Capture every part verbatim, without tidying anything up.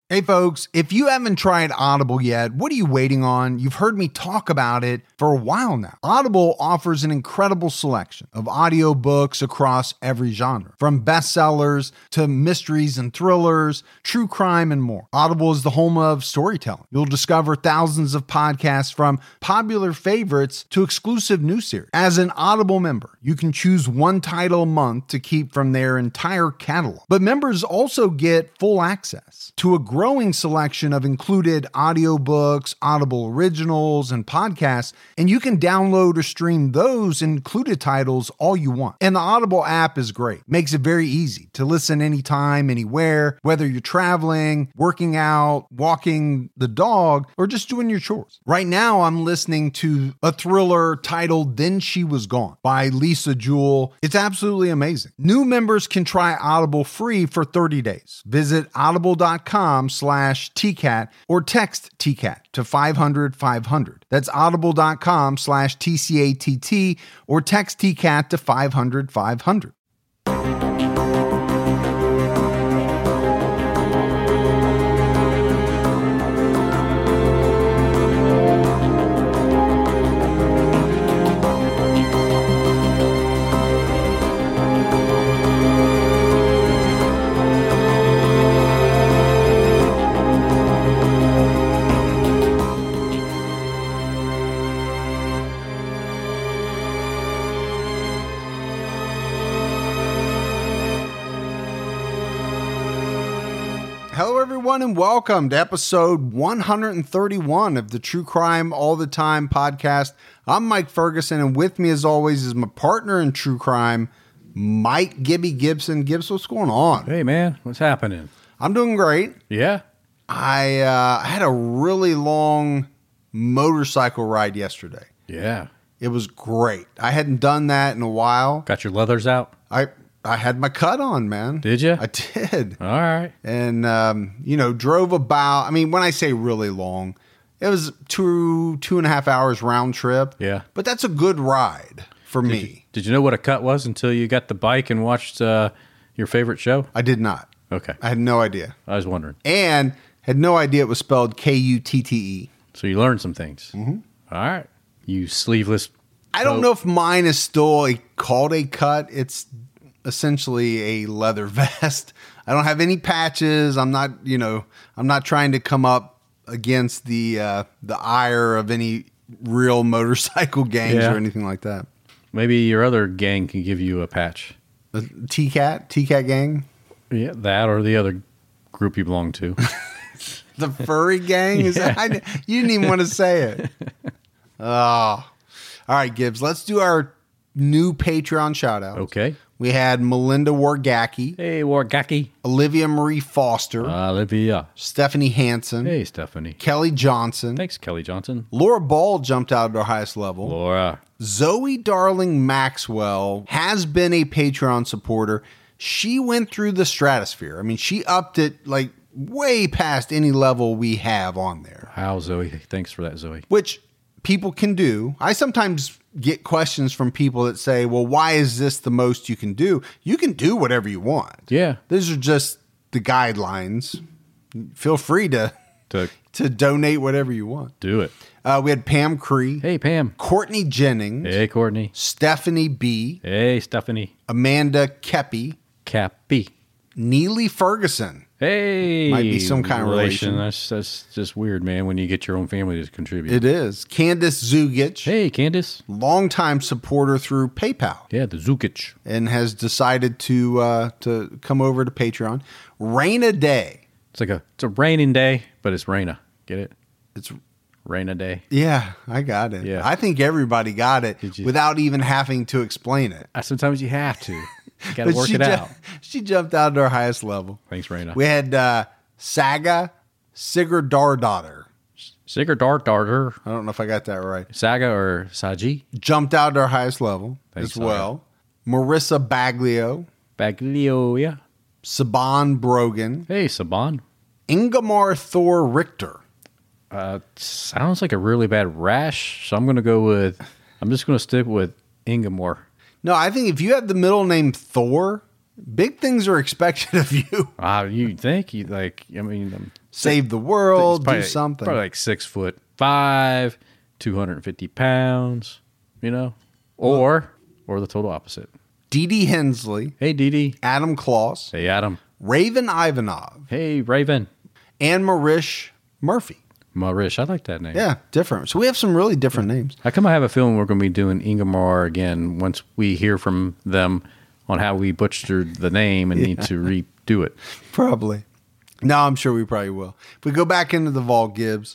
Hey folks, if you haven't tried Audible yet, what are you waiting on? You've heard me talk about it for a while now. Audible offers an incredible selection of audiobooks across every genre, from bestsellers to mysteries and thrillers, true crime, and more. Audible is the home of storytelling. You'll discover thousands of podcasts from popular favorites to exclusive new series. As an Audible member, you can choose one title a month to keep from their entire catalog. But members also get full access to a growing selection of included audiobooks, Audible originals, and podcasts, and you can download or stream those included titles all you want. And the Audible app is great. Makes it very easy to listen anytime, anywhere, whether you're traveling, working out, walking the dog, or just doing your chores. Right now, I'm listening to a thriller titled Then She Was Gone by Lisa Jewell. It's absolutely amazing. New members can try Audible free for thirty days. Visit audible.com slash TCAT or text T C A T to five hundred five hundred. That's audible.com slash TCATT or text T C A T to five hundred five hundred. Hello, everyone, and welcome to episode one thirty-one of the True Crime All the Time podcast. I'm Mike Ferguson, and with me, as always, is my partner in True Crime, Mike Gibby Gibson. Gibbs, what's going on? Hey, man, what's happening? I'm doing great. Yeah? I uh, had a really long motorcycle ride yesterday. Yeah. It was great. I hadn't done that in a while. Got your leathers out? I I had my cut on, man. Did you? I did. All right. And, um, you know, drove about, I mean, when I say really long, it was two, two and a half hours round trip. Yeah. But that's a good ride for Did me. You, did you know what a cut was until you got the bike and watched uh, your favorite show? I did not. Okay. I had no idea. I was wondering. And had no idea it was spelled K U T T E. So you learned some things. Mm-hmm. All right. You sleeveless. I don't know if mine is still a, called a cut. It's essentially a leather vest. I don't have any patches. I'm not, you know, I'm not trying to come up against the uh, the ire of any real motorcycle gangs Yeah. or anything like that. Maybe your other gang can give you a patch. The T C A T, T C A T gang, Yeah, that or the other group you belong to. the furry gang. Is Yeah. that, I, you didn't even want to say it. Oh, all right, Gibbs. Let's do our new Patreon shout out. Okay. We had Melinda Wargacki, Hey, Wargacki. Olivia Marie Foster, Olivia. Stephanie Hansen, Hey, Stephanie. Kelly Johnson. Thanks, Kelly Johnson. Laura Ball jumped out at our highest level. Laura. Zoe Darling Maxwell has been a Patreon supporter. She went through the stratosphere. I mean, she upped it like way past any level we have on there, Wow, Zoe. Thanks for that, Zoe. which people can do. I sometimes get questions from people that say, well, why is this the most you can do? You can do whatever you want. Yeah. These are just the guidelines. Feel free to, To to donate whatever you want. do it. Uh, we had Pam Cree, Hey, Pam. Courtney Jennings, Hey, Courtney. Stephanie B., Hey, Stephanie. Amanda Kepi, Cappy. Neely Ferguson. Hey. Might be some kind of relation. That's, that's just weird, man, when you get your own family to contribute. It is. Candace Zugic, Hey, Candace. longtime supporter through PayPal, Yeah, the Zukic. and has decided to uh, to come over to Patreon. Raina Day. It's like a it's a raining day, but it's Raina. Get it? It's Raina day. yeah, I got it. Yeah. I think everybody got it Did you? without even having to explain it. Uh, Sometimes you have to. You got to But work she it ju- out. She jumped out to our highest level. Thanks, Raina. We had uh, Saga Sigurdardottir. Sigurd Dart Darter. I don't know if I got that right. Saga or Saji. Jumped out to our highest level Thanks, as Saga. well. Marissa Baglio, Baglioia. Saban Brogan, Hey, Saban. Ingemar Thor Richter. Uh, sounds like a really bad rash, so I'm going to go with, I'm just going to stick with Ingemore. No, I think if you have the middle name Thor, big things are expected of you. Ah, you think? You like, I mean, um, save the world, probably, do something. Probably like six foot five, two hundred fifty pounds, you know, or or the total opposite. Dee Dee Hensley. Hey, Dee Dee. Adam Kloss. Hey, Adam. Raven Ivanov. Hey, Raven. And Marish Murphy. Marish. I like that name. Yeah, different. So we have some really different names. How come I have a feeling we're going to be doing Ingmar again once we hear from them on how we butchered the name and yeah. need to redo it? Probably. No, I'm sure we probably will. If we go back into the vault, Gibbs.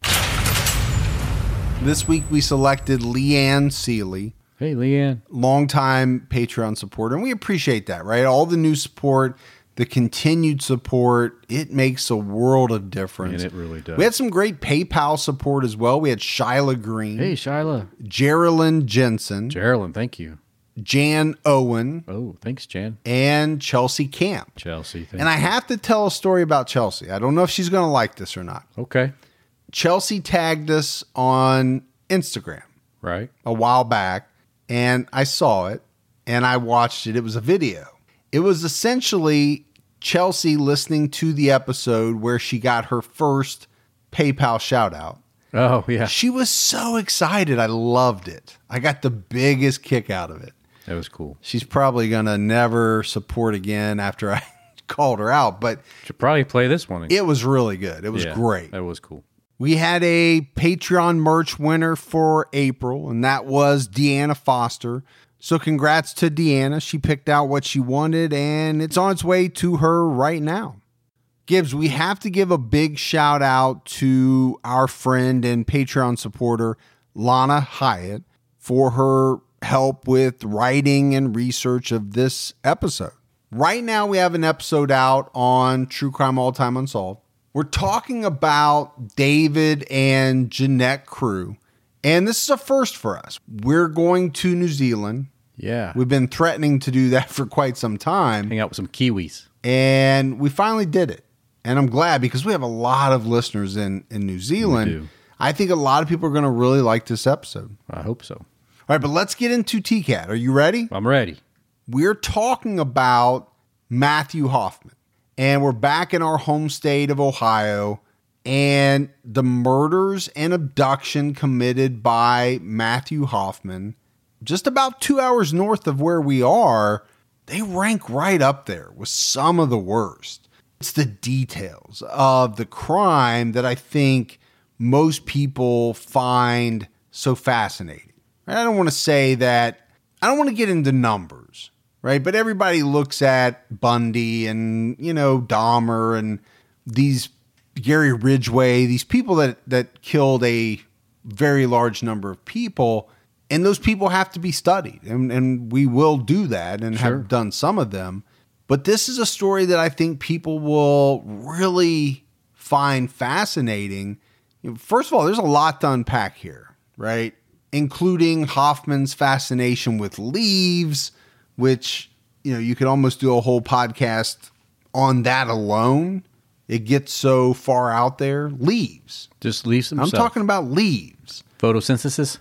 This week we selected Leanne Seeley. Hey, Leanne. Longtime Patreon supporter. And we appreciate that, right? All the new support, the continued support, it makes a world of difference. And it really does. We had some great PayPal support as well. We had Shyla Green. Hey, Shyla. Geraldine Jensen. Geraldine, thank you. Jan Owen. Oh, thanks, Jan. And Chelsea Camp. Chelsea, thank And you. I have to tell a story about Chelsea. I don't know if she's going to like this or not. Okay. Chelsea tagged us on Instagram. Right. A while back. And I saw it. And I watched it. It was a video. It was essentially Chelsea listening to the episode where she got her first PayPal shout out. Oh, yeah. She was so excited. I loved it. I got the biggest kick out of it. That was cool. She's probably going to never support again after I called her out, but should probably play this one again. It was really good. It was yeah, great. That was cool. We had a Patreon merch winner for April, and that was Deanna Foster. So congrats to Deanna. She picked out what she wanted, and it's on its way to her right now. Gibbs, we have to give a big shout out to our friend and Patreon supporter, Lana Hyatt, for her help with writing and research of this episode. Right now, we have an episode out on True Crime All Time Unsolved. We're talking about David and Jeanette Crew, and this is a first for us. We're going to New Zealand. Yeah. We've been threatening to do that for quite some time. Hang out with some Kiwis. And we finally did it. And I'm glad because we have a lot of listeners in, in New Zealand. We do. I think a lot of people are going to really like this episode. I hope so. All right, but let's get into T CAT. Are you ready? I'm ready. We're talking about Matthew Hoffman. And we're back in our home state of Ohio. And the murders and abduction committed by Matthew Hoffman, just about two hours north of where we are, they rank right up there with some of the worst. It's the details of the crime that I think most people find so fascinating. I don't want to say that, I don't want to get into numbers, right? But everybody looks at Bundy and, you know, Dahmer and these Gary Ridgway, these people that, that killed a very large number of people. And those people have to be studied. And, and we will do that and Sure. have done some of them. But this is a story that I think people will really find fascinating. You know, first of all, there's a lot to unpack here, right? Including Hoffman's fascination with leaves, which, you know, you could almost do a whole podcast on that alone. It gets so far out there. Leaves. Just leaves themselves. I'm talking about leaves. Photosynthesis?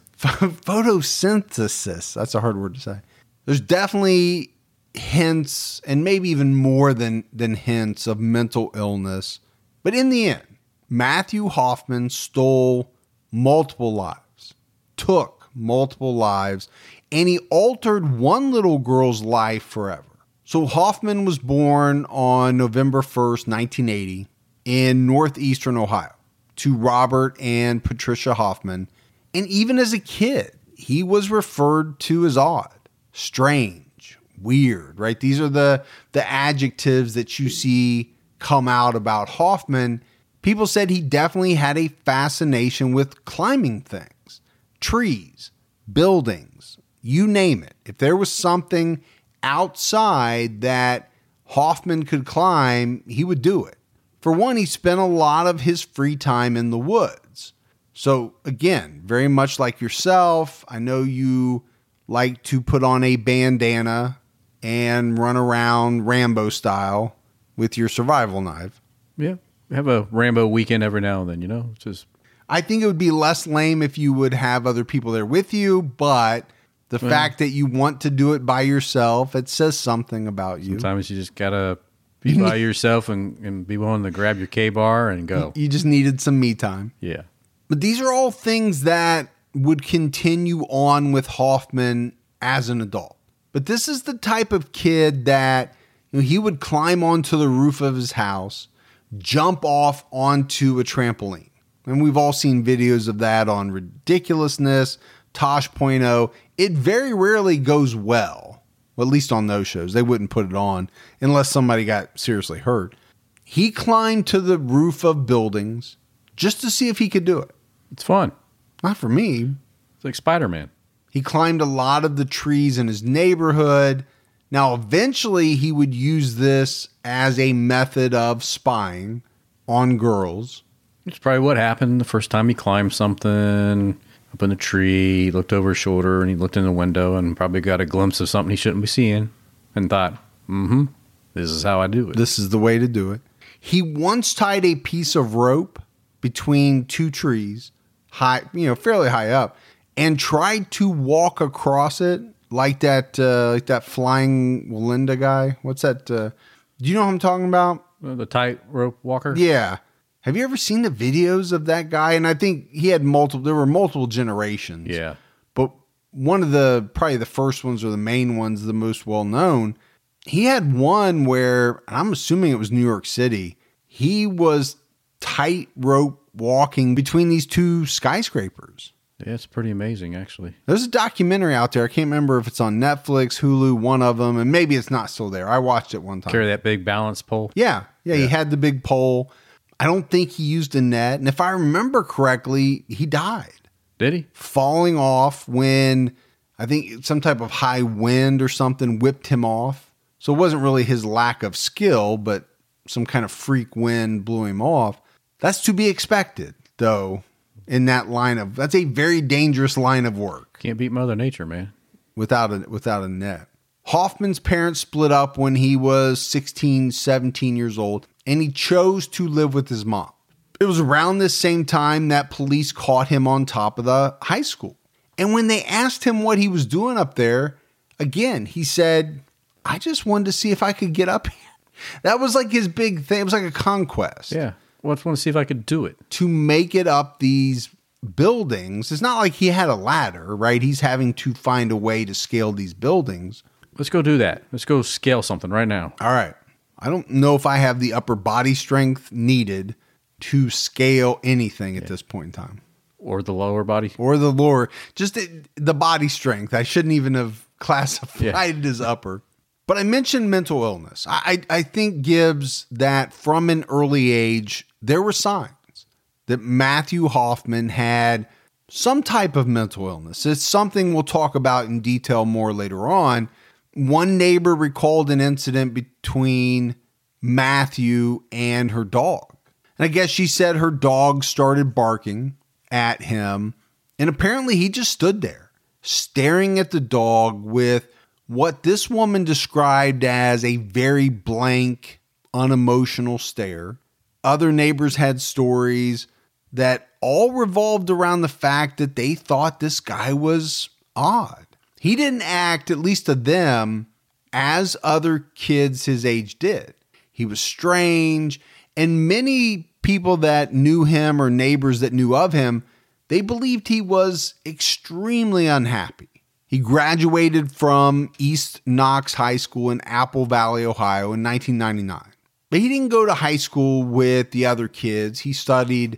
Photosynthesis. That's a hard word to say. There's definitely hints, and maybe even more than, than hints, of mental illness. But in the end, Matthew Hoffman stole multiple lives, took multiple lives, and he altered one little girl's life forever. So Hoffman was born on November first, nineteen eighty, in northeastern Ohio to Robert and Patricia Hoffman. And even as a kid, he was referred to as odd, strange, weird, right? These are the, the adjectives that you see come out about Hoffman. People said he definitely had a fascination with climbing things, trees, buildings, you name it. If there was something outside that Hoffman could climb, he would do it. For one, he spent a lot of his free time in the woods. So again, very much like yourself, I know you like to put on a bandana and run around Rambo style with your survival knife. Yeah. Have a Rambo weekend every now and then, you know? It's just I think it would be less lame if you would have other people there with you, but the well, fact that you want to do it by yourself, it says something about you. Sometimes you just gotta Be by yourself and, and be willing to grab your K-bar and go. You just needed some me time. Yeah. But these are all things that would continue on with Hoffman as an adult. But this is the type of kid that, you know, he would climb onto the roof of his house, jump off onto a trampoline. And we've all seen videos of that on Ridiculousness, Tosh point oh. It very rarely goes well. Well, at least on those shows. They wouldn't put it on unless somebody got seriously hurt. He climbed to the roof of buildings just to see if he could do it. It's fun. Not for me. It's like Spider-Man. He climbed a lot of the trees in his neighborhood. Now, eventually, he would use this as a method of spying on girls. It's probably what happened the first time he climbed something up in a tree. He looked over his shoulder and he looked in the window and probably got a glimpse of something he shouldn't be seeing and thought, mm-hmm, this is how I do it. This is the way to do it. He once tied a piece of rope between two trees, high, you know, fairly high up, and tried to walk across it like that, uh, like that flying Walinda guy. What's that? Uh, do you know what I'm talking about? The tightrope walker? Yeah. Have you ever seen the videos of that guy? And I think he had multiple, there were multiple generations. Yeah. But one of the, probably the first ones or the main ones, the most well known, he had one where, I'm assuming it was New York City, he was tightrope walking between these two skyscrapers. Yeah, it's pretty amazing, actually. There's a documentary out there. I can't remember if it's on Netflix, Hulu, one of them, and maybe it's not still there. I watched it one time. Carry that big balance pole? Yeah. Yeah, yeah. He had the big pole. I don't think he used a net. And if I remember correctly, he died. Did he? Falling off when I think some type of high wind or something whipped him off. So it wasn't really his lack of skill, but some kind of freak wind blew him off. That's to be expected, though, in that line of, that's a very dangerous line of work. Can't beat Mother Nature, man. Without a, without a net. Hoffman's parents split up when he was sixteen, seventeen years old, and he chose to live with his mom. It was around this same time that police caught him on top of the high school. And when they asked him what he was doing up there, again, he said, I just wanted to see if I could get up here. That was like his big thing. It was like a conquest. Yeah. Well, I just want to see if I could do it. To make it up these buildings. It's not like he had a ladder, right? He's having to find a way to scale these buildings. Let's go do that. Let's go scale something right now. All right. I don't know if I have the upper body strength needed to scale anything at yeah. this point in time. Or the lower body. Or the lower. Just the, the body strength. I shouldn't even have classified yeah. it as upper. But I mentioned mental illness. I, I, I think Gibbs that from an early age, there were signs that Matthew Hoffman had some type of mental illness. It's something we'll talk about in detail more later on. One neighbor recalled an incident between Matthew and her dog. And I guess she said her dog started barking at him. And apparently he just stood there staring at the dog with what this woman described as a very blank, unemotional stare. Other neighbors had stories that all revolved around the fact that they thought this guy was odd. He didn't act, at least to them, as other kids his age did. He was strange, and many people that knew him or neighbors that knew of him, they believed he was extremely unhappy. He graduated from East Knox High School in Apple Valley, Ohio in nineteen ninety-nine. But he didn't go to high school with the other kids. He studied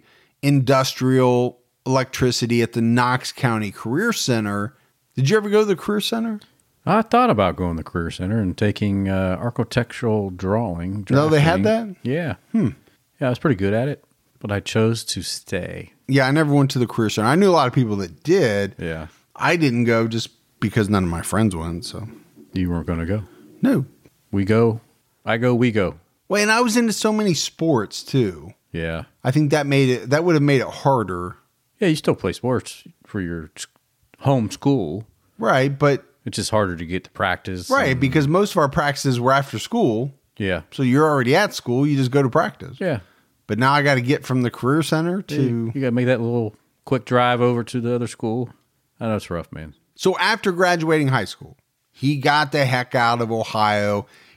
industrial electricity at the Knox County Career Center. Did you ever go to the Career Center? I thought about going to the Career Center and taking uh, architectural drawing. No, they had that? Yeah. Hmm. Yeah, I was pretty good at it, but I chose to stay. Yeah, I never went to the Career Center. I knew a lot of people that did. Yeah. I didn't go just because none of my friends went, so. You weren't going to go? No. We go. I go, we go. Well, and I was into so many sports, too. Yeah. I think that made it, that would have made it harder. Yeah, you still play sports for your home school. Right, but it's just harder to get to practice. Right, and, because most of our practices were after school. Yeah. So you're already at school, you just go to practice. Yeah. But now I got to get from the Career Center to... Yeah, you got to make that little quick drive over to the other school. I know it's rough, man. So after graduating high school, he got the heck out of Ohio.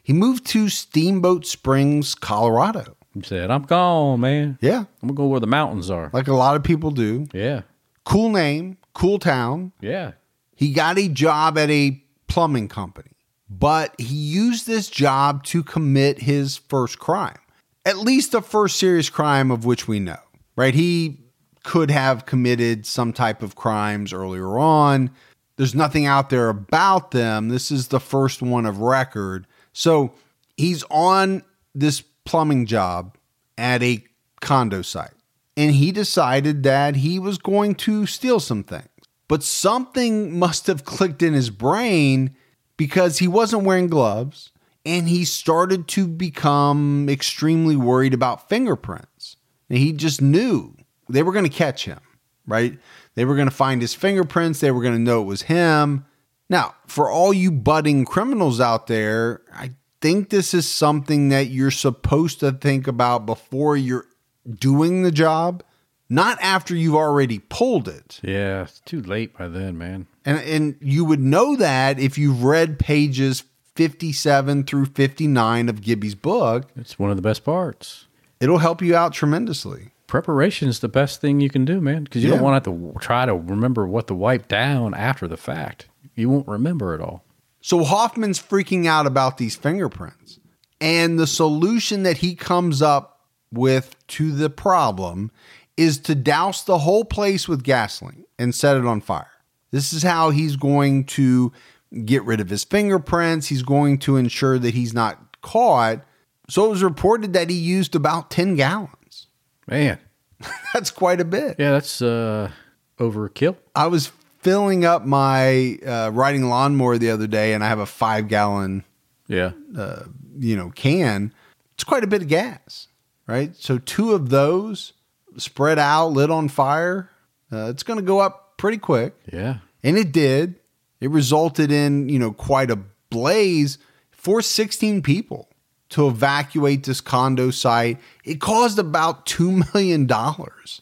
He moved to Steamboat Springs, Colorado. He said, I'm gone, man. Yeah. I'm going to go where the mountains are. Like a lot of people do. Yeah. Cool name, cool town. Yeah. He got a job at a plumbing company, but he used this job to commit his first crime, at least the first serious crime of which we know, right? He could have committed some type of crimes earlier on. There's nothing out there about them. This is the first one of record. So he's on this plumbing job at a condo site, and he decided that he was going to steal some things. But something must have clicked in his brain because he wasn't wearing gloves, and he started to become extremely worried about fingerprints. And he just knew they were going to catch him, right? They were going to find his fingerprints. They were going to know it was him. Now, for all you budding criminals out there, I think this is something that you're supposed to think about before you're doing the job, not after you've already pulled it. Yeah, it's too late by then, man. And and you would know that if you've read pages fifty-seven through fifty-nine of Gibby's book. It's one of the best parts. It'll help you out tremendously. Preparation is the best thing you can do, man, because you Yeah. don't want to have to try to remember what to wipe down after the fact. You won't remember it all. So Hoffman's freaking out about these fingerprints. And the solution that he comes up with to the problem is to douse the whole place with gasoline and set it on fire. This is how he's going to get rid of his fingerprints. He's going to ensure that he's not caught. So it was reported that he used about ten gallons. Man. That's quite a bit. Yeah, that's uh, overkill. I was filling up my uh, riding lawnmower the other day, and I have a five gallon, Yeah. uh, you know, can. It's quite a bit of gas, right? So two of those spread out, lit on fire. Uh, it's going to go up pretty quick. Yeah. And it did. It resulted in, you know, quite a blaze for sixteen people to evacuate this condo site. It caused about two million dollars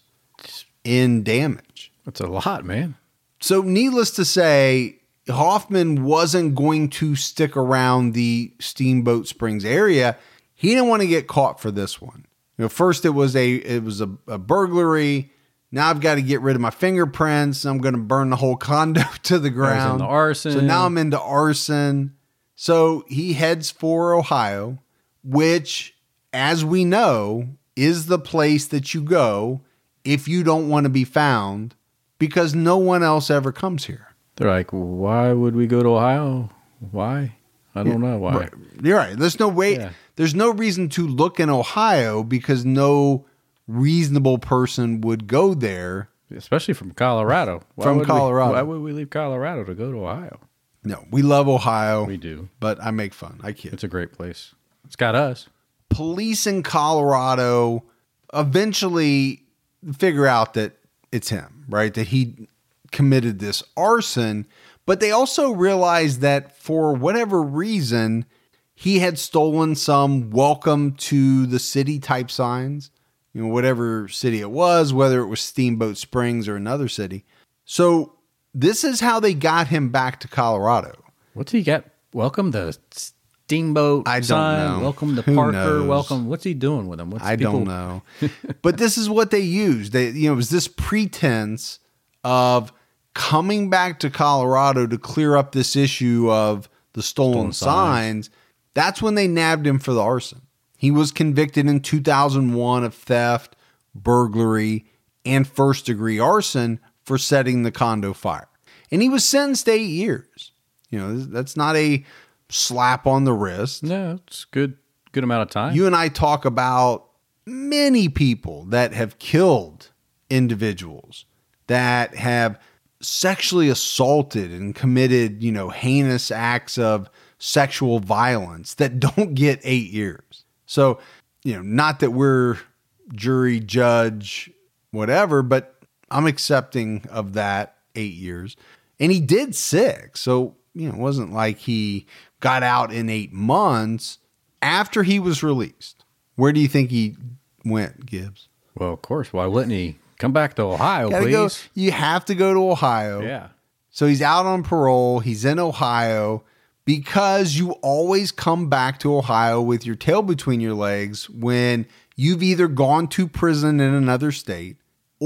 in damage. That's a lot, man. So needless to say, Hoffman wasn't going to stick around the Steamboat Springs area. He didn't want to get caught for this one. You know, first it was a it was a, a burglary. Now I've got to get rid of my fingerprints. I'm going to burn the whole condo to the ground. into arson. So now I'm into arson. So he heads for Ohio, which, as we know, is the place that you go if you don't want to be found, because no one else ever comes here. They're like, why would we go to Ohio? Why? I don't know why. Right. You're right. There's no way. Yeah. There's no reason to look in Ohio because no reasonable person would go there. Especially from Colorado. Why From would we- Colorado. why would we leave Colorado to go to Ohio? No, we love Ohio. We do. But I make fun. I kid. It's a great place. It's got us. Police in Colorado eventually figure out that it's him, right? That he committed this arson. But they also realized that for whatever reason, he had stolen some welcome to the city type signs, you know, whatever city it was, whether it was Steamboat Springs or another city. So this is how they got him back to Colorado. What's he got? Welcome to Steamboat. I don't sign. know. Welcome to Who Parker. knows? Welcome. What's he doing with them? What's I people- don't know. But this is what they used. They, you know, it was this pretense of coming back to Colorado to clear up this issue of the stolen, Stolen signs. signs. That's when they nabbed him for the arson. He was convicted in two thousand one of theft, burglary, and first degree arson for setting the condo fire. And he was sentenced to eight years. You know, that's not a slap on the wrist. No, it's good. Good amount of time. You and I talk about many people that have killed individuals, that have sexually assaulted and committed, you know, heinous acts of sexual violence that don't get eight years. So, you know, not that we're jury, judge, whatever, but I'm accepting of that eight years. And he did six. So, you know, it wasn't like he got out in eight months. After he was released, where do you think he went, Gibbs? Well, of course. Why wouldn't he come back to Ohio, Gotta please? go. You have to go to Ohio. Yeah. So he's out on parole. He's in Ohio, because you always come back to Ohio with your tail between your legs when you've either gone to prison in another state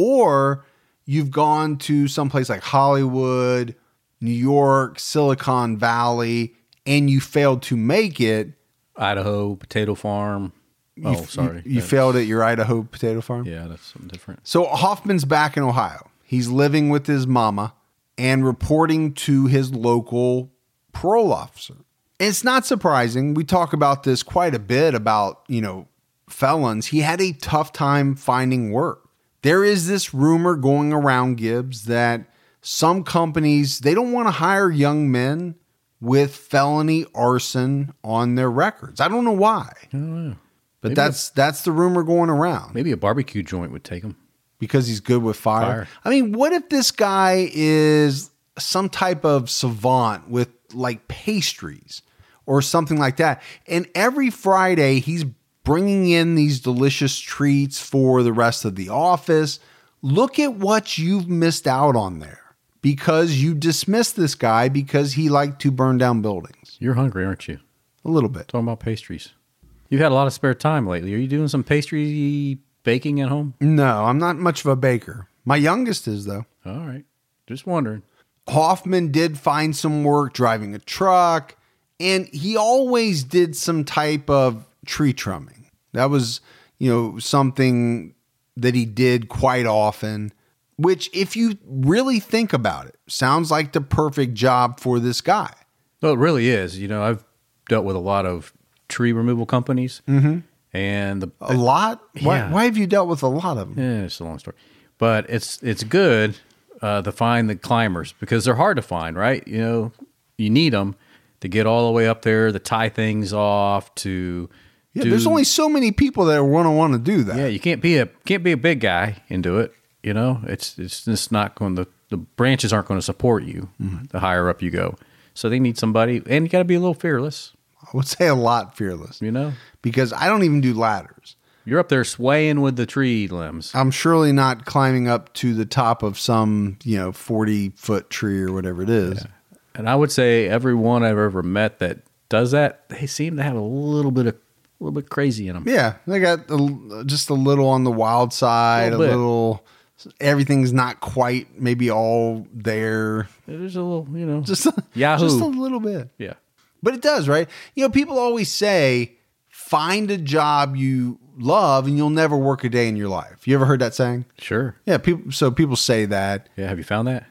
or you've gone to someplace like Hollywood, New York, Silicon Valley, and you failed to make it. Idaho potato farm. Oh, You- sorry. You, you failed at your Idaho potato farm? Yeah, that's something different. So Hoffman's back in Ohio. He's living with his mama and reporting to his local parole officer. And it's not surprising. We talk about this quite a bit about, you know, felons. He had a tough time finding work. There is this rumor going around, Gibbs, that some companies, they don't want to hire young men with felony arson on their records. I don't know why. I don't know. But Maybe that's that's the rumor going around. Maybe a barbecue joint would take him. Because he's good with fire. Fire. I mean, what if this guy is some type of savant with like pastries or something like that? And every Friday he's bringing in these delicious treats for the rest of the office. Look at what you've missed out on there because you dismissed this guy because he liked to burn down buildings. You're hungry, aren't you? A little bit. Talking about pastries. You've had a lot of spare time lately. Are you doing some pastry baking at home? No, I'm not much of a baker. My youngest is, though. All right. Just wondering. Hoffman did find some work driving a truck, and he always did some type of tree trimming. That was, you know, something that he did quite often, which if you really think about it, sounds like the perfect job for this guy. Well, it really is. You know, I've dealt with a lot of tree removal companies. Mm-hmm. And the A lot? Why, Yeah. why have you dealt with a lot of them? Yeah, it's a long story, but it's it's good uh, to find the climbers because they're hard to find, right? You know, you need them to get all the way up there, to tie things off, to Yeah, do- there's only so many people that want to want to do that. yeah. You can't be a can't be a big guy and do it. You know, it's it's just not going to the branches aren't going to support you the higher up you go. So they need somebody, and you got to be a little fearless. I would say a lot fearless You know, because I don't even do ladders. you're up there swaying with the tree limbs. I'm surely not climbing up to the top of some, you know, forty foot tree or whatever it is. And I would say everyone I've ever met that does that, they seem to have a little bit of a little bit crazy in them. Yeah. They got a, just a little on the wild side, a Little bit. little, everything's not quite maybe all there. There's a little, you know, Just, Yahoo. just a little bit. yeah. But it does, right? You know, people always say, find a job you love and you'll never work a day in your life. You ever heard that saying? Sure. Yeah, people. So people say that. Yeah. Have you found that?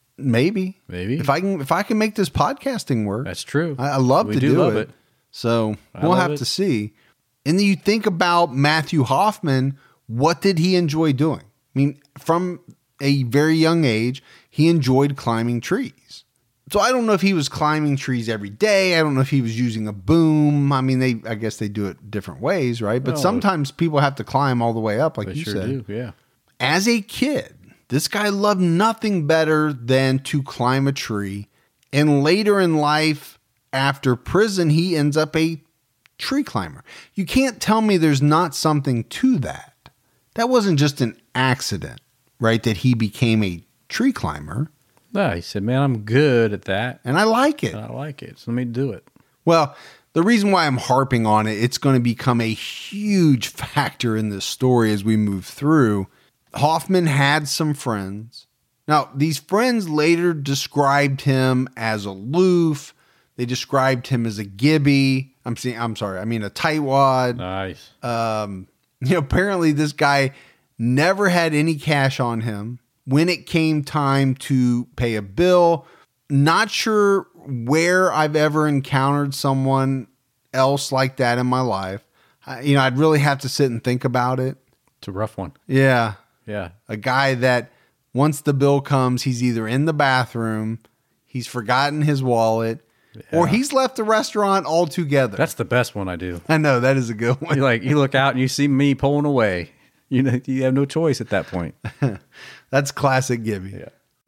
Maybe, Maybe. if I can, if I can make this podcasting work, That's true. I, I love We to do do, love it. it. So I we'll love have it. to see. And then you think about Matthew Hoffman. What did he enjoy doing? I mean, from a very young age, he enjoyed climbing trees. So I don't know if he was climbing trees every day. I don't know if he was using a boom. I mean, they, I guess they do it different ways, right? But Well, sometimes people have to climb all the way up, like They you sure said. do. Yeah. As a kid, this guy loved nothing better than to climb a tree. And later in life, after prison, he ends up a tree climber. You can't tell me there's not something to that. That wasn't just an accident, right? That he became a tree climber. No, he said, man, I'm good at that. And I like it. And I like it. So let me do it. Well, the reason why I'm harping on it, it's going to become a huge factor in this story as we move through. Hoffman had some friends. Now, these friends later described him as aloof. They described him as a gibby. I'm saying, I'm sorry, I mean a tightwad. Nice. Um, you know, apparently this guy never had any cash on him when it came time to pay a bill. Not sure where I've ever encountered someone else like that in my life. I, you know, I'd really have to sit and think about it. It's a rough one. Yeah. Yeah. A guy that once the bill comes, he's either in the bathroom, he's forgotten his wallet, or Yeah. he's left the restaurant altogether. That's the best one I do. I know that is a good one. You like you look out and you see me pulling away. You know, you have no choice at that point. That's classic Gibby. Yeah.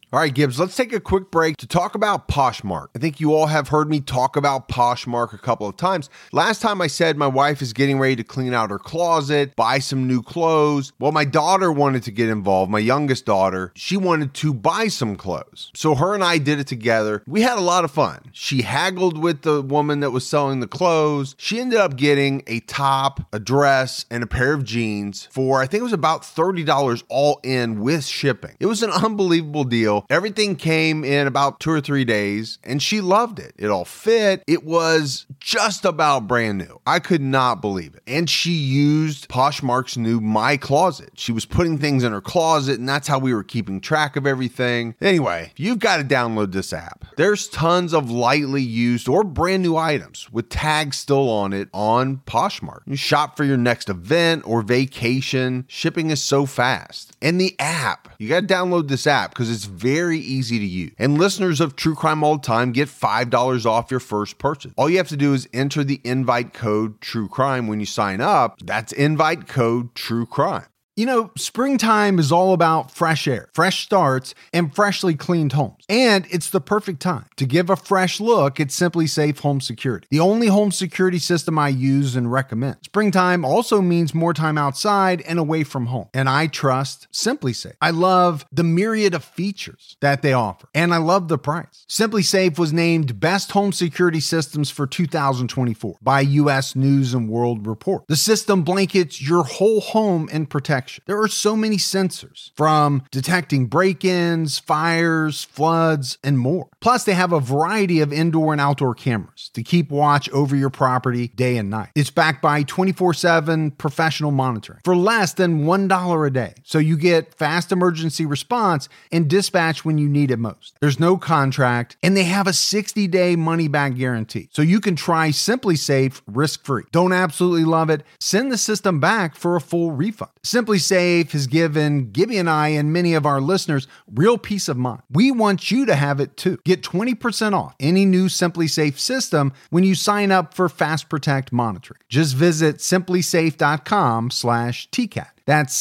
All right, Gibbs, let's take a quick break to talk about Poshmark. I think you all have heard me talk about Poshmark a couple of times. Last time I said my wife is getting ready to clean out her closet, buy some new clothes. Well, my daughter wanted to get involved, my youngest daughter. She wanted to buy some clothes. So her and I did it together. We had a lot of fun. She haggled with the woman that was selling the clothes. She ended up getting a top, a dress, and a pair of jeans for, I think it was about thirty dollars all in with shipping. It was an unbelievable deal. Everything came in about two or three days, and she loved it. It all fit. It was just about brand new. I could not believe it. And she used Poshmark's new My Closet. She was putting things in her closet, and that's how we were keeping track of everything. Anyway, you've got to download this app. There's tons of lightly used or brand new items with tags still on it on Poshmark. You shop for your next event or vacation. Shipping is so fast. And the app, you got to download this app because it's very easy to use. And listeners of True Crime All the Time get five dollars off your first purchase. All you have to do is enter the invite code True Crime when you sign up. That's invite code True Crime. You know, springtime is all about fresh air, fresh starts, and freshly cleaned homes. And it's the perfect time to give a fresh look at SimpliSafe Home Security, the only home security system I use and recommend. Springtime also means more time outside and away from home. And I trust SimpliSafe. I love the myriad of features that they offer, and I love the price. SimpliSafe was named Best Home Security Systems for two thousand twenty-four by U S News and World Report. The system blankets your whole home in protection. There are so many sensors, from detecting break-ins, fires, floods, and more. Plus, they have a variety of indoor and outdoor cameras to keep watch over your property day and night. It's backed by twenty-four seven professional monitoring for less than one dollar a day. So you get fast emergency response and dispatch when you need it most. There's no contract, and they have a sixty-day money-back guarantee. So you can try SimpliSafe risk-free. Don't absolutely love it? Send the system back for a full refund. SimpliSafe has given Gibby and I and many of our listeners real peace of mind. We want you to have it too. Get twenty percent off any new SimpliSafe system when you sign up for Fast Protect monitoring. Just visit SimpliSafe.com slash TCAT. That's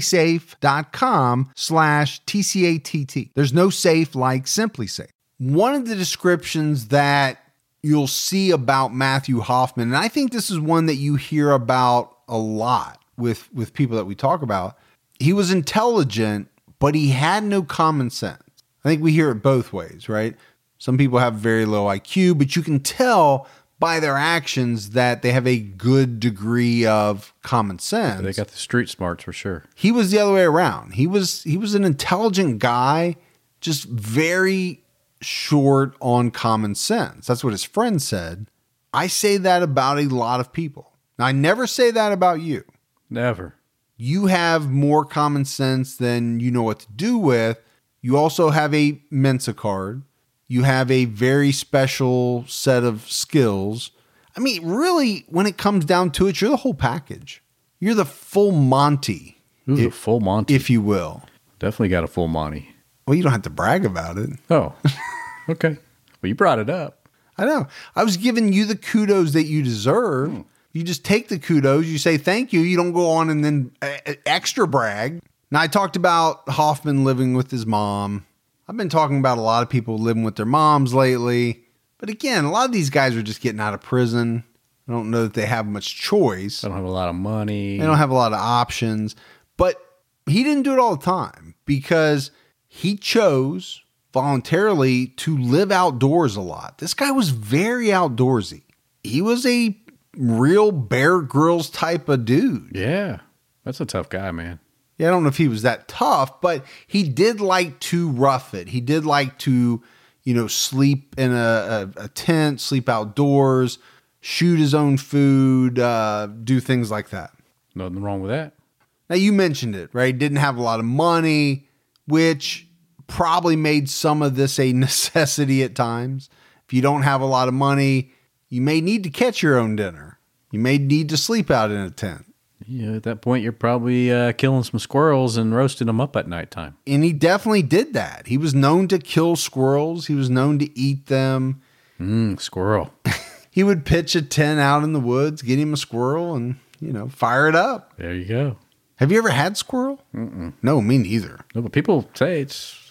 SimpliSafe.com slash T C A T T. There's no safe like SimpliSafe. One of the descriptions that you'll see about Matthew Hoffman, and I think this is one that you hear about a lot with, with people that we talk about, he was intelligent, but he had no common sense. I think we hear it both ways, right? Some people have very low I Q, but you can tell by their actions that they have a good degree of common sense. They got the street smarts for sure. He was the other way around. He was he was an intelligent guy, just very short on common sense. That's what his friend said. I say that about a lot of people. Now, I never say that about you. Never. You have more common sense than you know what to do with. You also have a Mensa card. You have a very special set of skills. I mean, really, when it comes down to it, you're the whole package. You're the full Monty. Ooh, if, full Monty. If you will. Definitely got a full Monty. Well, you don't have to brag about it. Oh, okay. Well, you brought it up. I know. I was giving you the kudos that you deserve. Hmm. You just take the kudos, you say thank you, you don't go on and then extra brag. Now, I talked about Hoffman living with his mom. I've been talking about a lot of people living with their moms lately. But again, a lot of these guys are just getting out of prison. I don't know that they have much choice. They don't have a lot of money. They don't have a lot of options. But he didn't do it all the time because he chose voluntarily to live outdoors a lot. This guy was very outdoorsy. He was a real Bear Grylls type of dude. Yeah, that's a tough guy, man. Yeah, I don't know if he was that tough, but he did like to rough it. He did like to, you know, sleep in a, a, a tent, sleep outdoors, shoot his own food, uh, do things like that. Nothing wrong with that. Now, you mentioned it, right? Didn't have a lot of money, which probably made some of this a necessity at times. If you don't have a lot of money, you may need to catch your own dinner. You may need to sleep out in a tent. Yeah, at that point, you're probably uh, killing some squirrels and roasting them up at nighttime. And he definitely did that. He was known to kill squirrels. He was known to eat them. Mmm, squirrel. He would pitch a tent out in the woods, get him a squirrel, and, you know, fire it up. There you go. Have you ever had squirrel? Mm-mm. No, me neither. No, but people say it's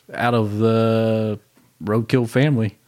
out of the roadkill family.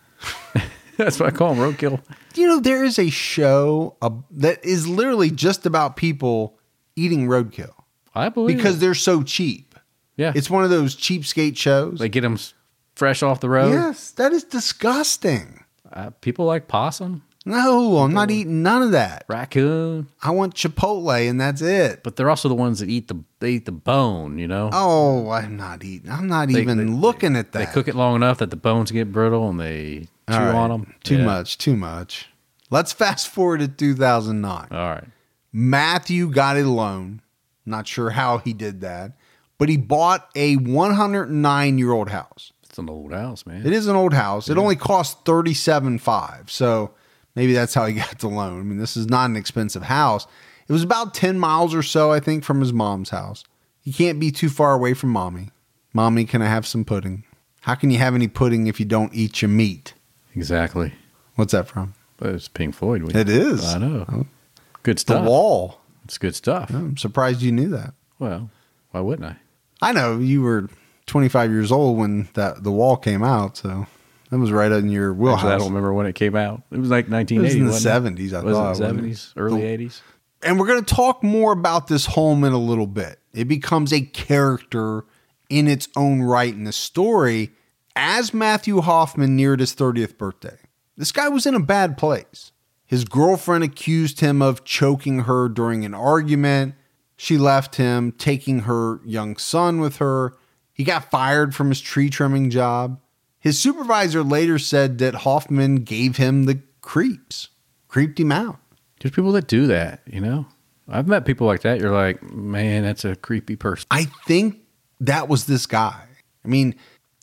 That's what I call them, roadkill. You know, there is a show uh, that is literally just about people eating roadkill. I believe because it. they're so cheap. Yeah. It's one of those cheapskate shows. They get them fresh off the road. Yes, that is disgusting. Uh, people like possum. No, I'm not eating none of that. Raccoon. I want Chipotle and that's it. But they're also the ones that eat the they eat the bone, you know? Oh, I'm not eating. I'm not They- even they- looking at that. They cook it long enough that the bones get brittle and they chew All right. on them. Too much, too much. Let's fast forward to two thousand nine. All right. Matthew got a loan. Not sure how he did that, but he bought a one hundred nine year old house. It's an old house, man. It is an old house. It only cost thirty-seven thousand five hundred. So maybe that's how he got the loan. I mean, this is not an expensive house. It was about ten miles or so, I think, from his mom's house. You can't be too far away from mommy. Mommy, can I have some pudding? How can you have any pudding if you don't eat your meat? Exactly. What's that from? But it's Pink Floyd. We- It is. I know. Oh. Good The stuff. Wall. It's good stuff. I'm surprised you knew that. Well, why wouldn't I? I know you were twenty-five years old when that The Wall came out, so that was right in your wheelhouse. Actually, I don't remember when it came out. It was like nineteen eighty. It was in the wasn't seventies, I was thought, it wasn't it? seventies, early The- eighties. And we're going to talk more about this home in a little bit. It becomes a character in its own right in the story as Matthew Hoffman neared his thirtieth birthday. This guy was in a bad place. His girlfriend accused him of choking her during an argument. She left him, taking her young son with her. He got fired from his tree trimming job. His supervisor later said that Hoffman gave him the creeps, creeped him out. There's people that do that, you know? I've met people like that. You're like, man, that's a creepy person. I think that was this guy. I mean,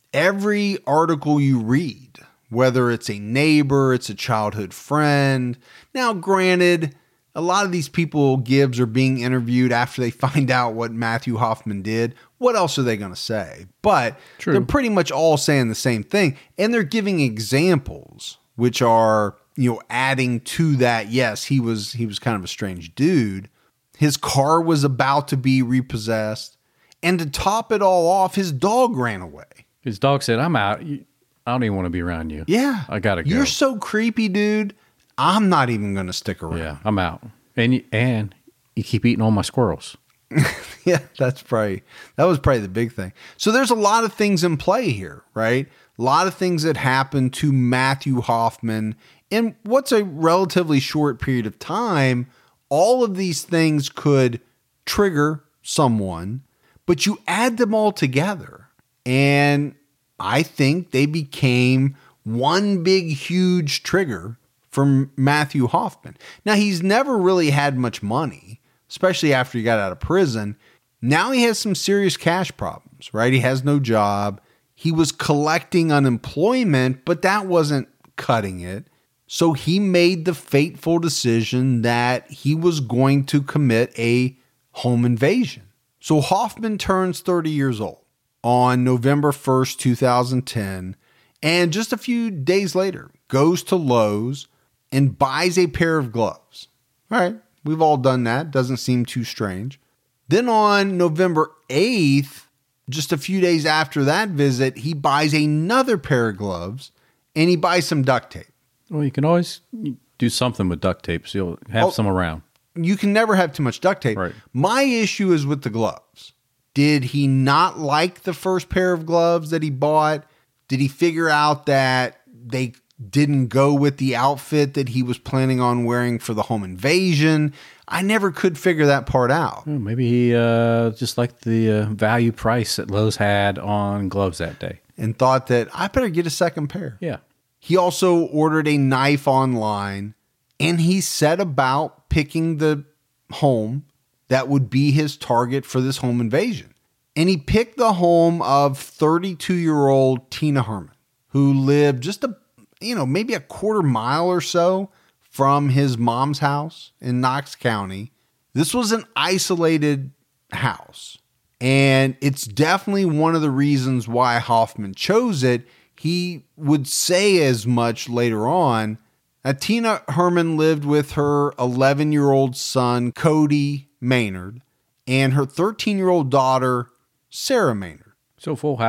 every article you read, whether it's a neighbor, it's a childhood friend. Now, granted, a lot of these people, Gibbs, are being interviewed after they find out what Matthew Hoffman did. What else are they going to say? But True. They're pretty much all saying the same thing. And they're giving examples, which are, you know, adding to that. Yes, he was he was kind of a strange dude. His car was about to be repossessed. And to top it all off, his dog ran away. His dog said, I'm out. You- I don't even want to be around you. Yeah. I got to go. You're so creepy, dude. I'm not even going to stick around. Yeah, I'm out. And you, and you keep eating all my squirrels. Yeah, that's probably, that was probably the big thing. So there's a lot of things in play here, right? A lot of things that happened to Matthew Hoffman in what's a relatively short period of time. All of these things could trigger someone, but you add them all together, and I think they became one big, huge trigger for Matthew Hoffman. Now, he's never really had much money, especially after he got out of prison. Now he has some serious cash problems, right? He has no job. He was collecting unemployment, but that wasn't cutting it. So he made the fateful decision that he was going to commit a home invasion. So Hoffman turns thirty years old on November first, two thousand ten, and just a few days later goes to Lowe's and buys a pair of gloves. All right, we've all done that. Doesn't seem too strange. Then on November eighth, just a few days after that visit, he buys another pair of gloves and he buys some duct tape. Well, you can always do something with duct tape, so you'll have Oh. some around. You can never have too much duct tape. Right. My issue is with the gloves. Did he not like the first pair of gloves that he bought? Did he figure out that they didn't go with the outfit that he was planning on wearing for the home invasion? I never could figure that part out. Well, maybe he uh, just liked the uh, value price that Lowe's had on gloves that day. And thought that I better get a second pair. Yeah. He also ordered a knife online, and he set about picking the home that would be his target for this home invasion. And he picked the home of thirty-two-year-old Tina Herman, who lived just a, you know, maybe a quarter mile or so from his mom's house in Knox County. This was an isolated house, and it's definitely one of the reasons why Hoffman chose it. He would say as much later on. Now, Tina Herman lived with her eleven-year-old son, Cody Maynard, and her thirteen-year-old daughter, Sarah Maynard. So full house?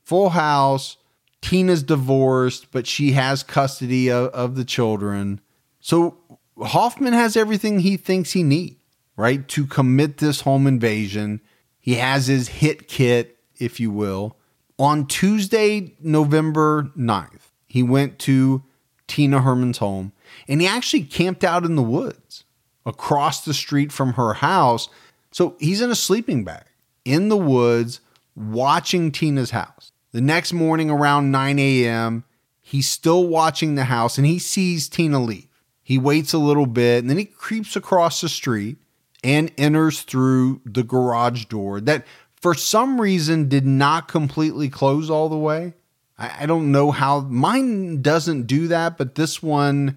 Full house. Tina's divorced, but she has custody of, of the children. So Hoffman has everything he thinks he needs, right, to commit this home invasion. He has his hit kit, if you will. On Tuesday, November ninth, he went to Tina Herman's home, and he actually camped out in the woods across the street from her house. So he's in a sleeping bag in the woods watching Tina's house. The next morning around nine a.m., he's still watching the house, and he sees Tina leave. He waits a little bit, and then he creeps across the street and enters through the garage door that for some reason did not completely close all the way. I, I don't know how. Mine doesn't do that, but this one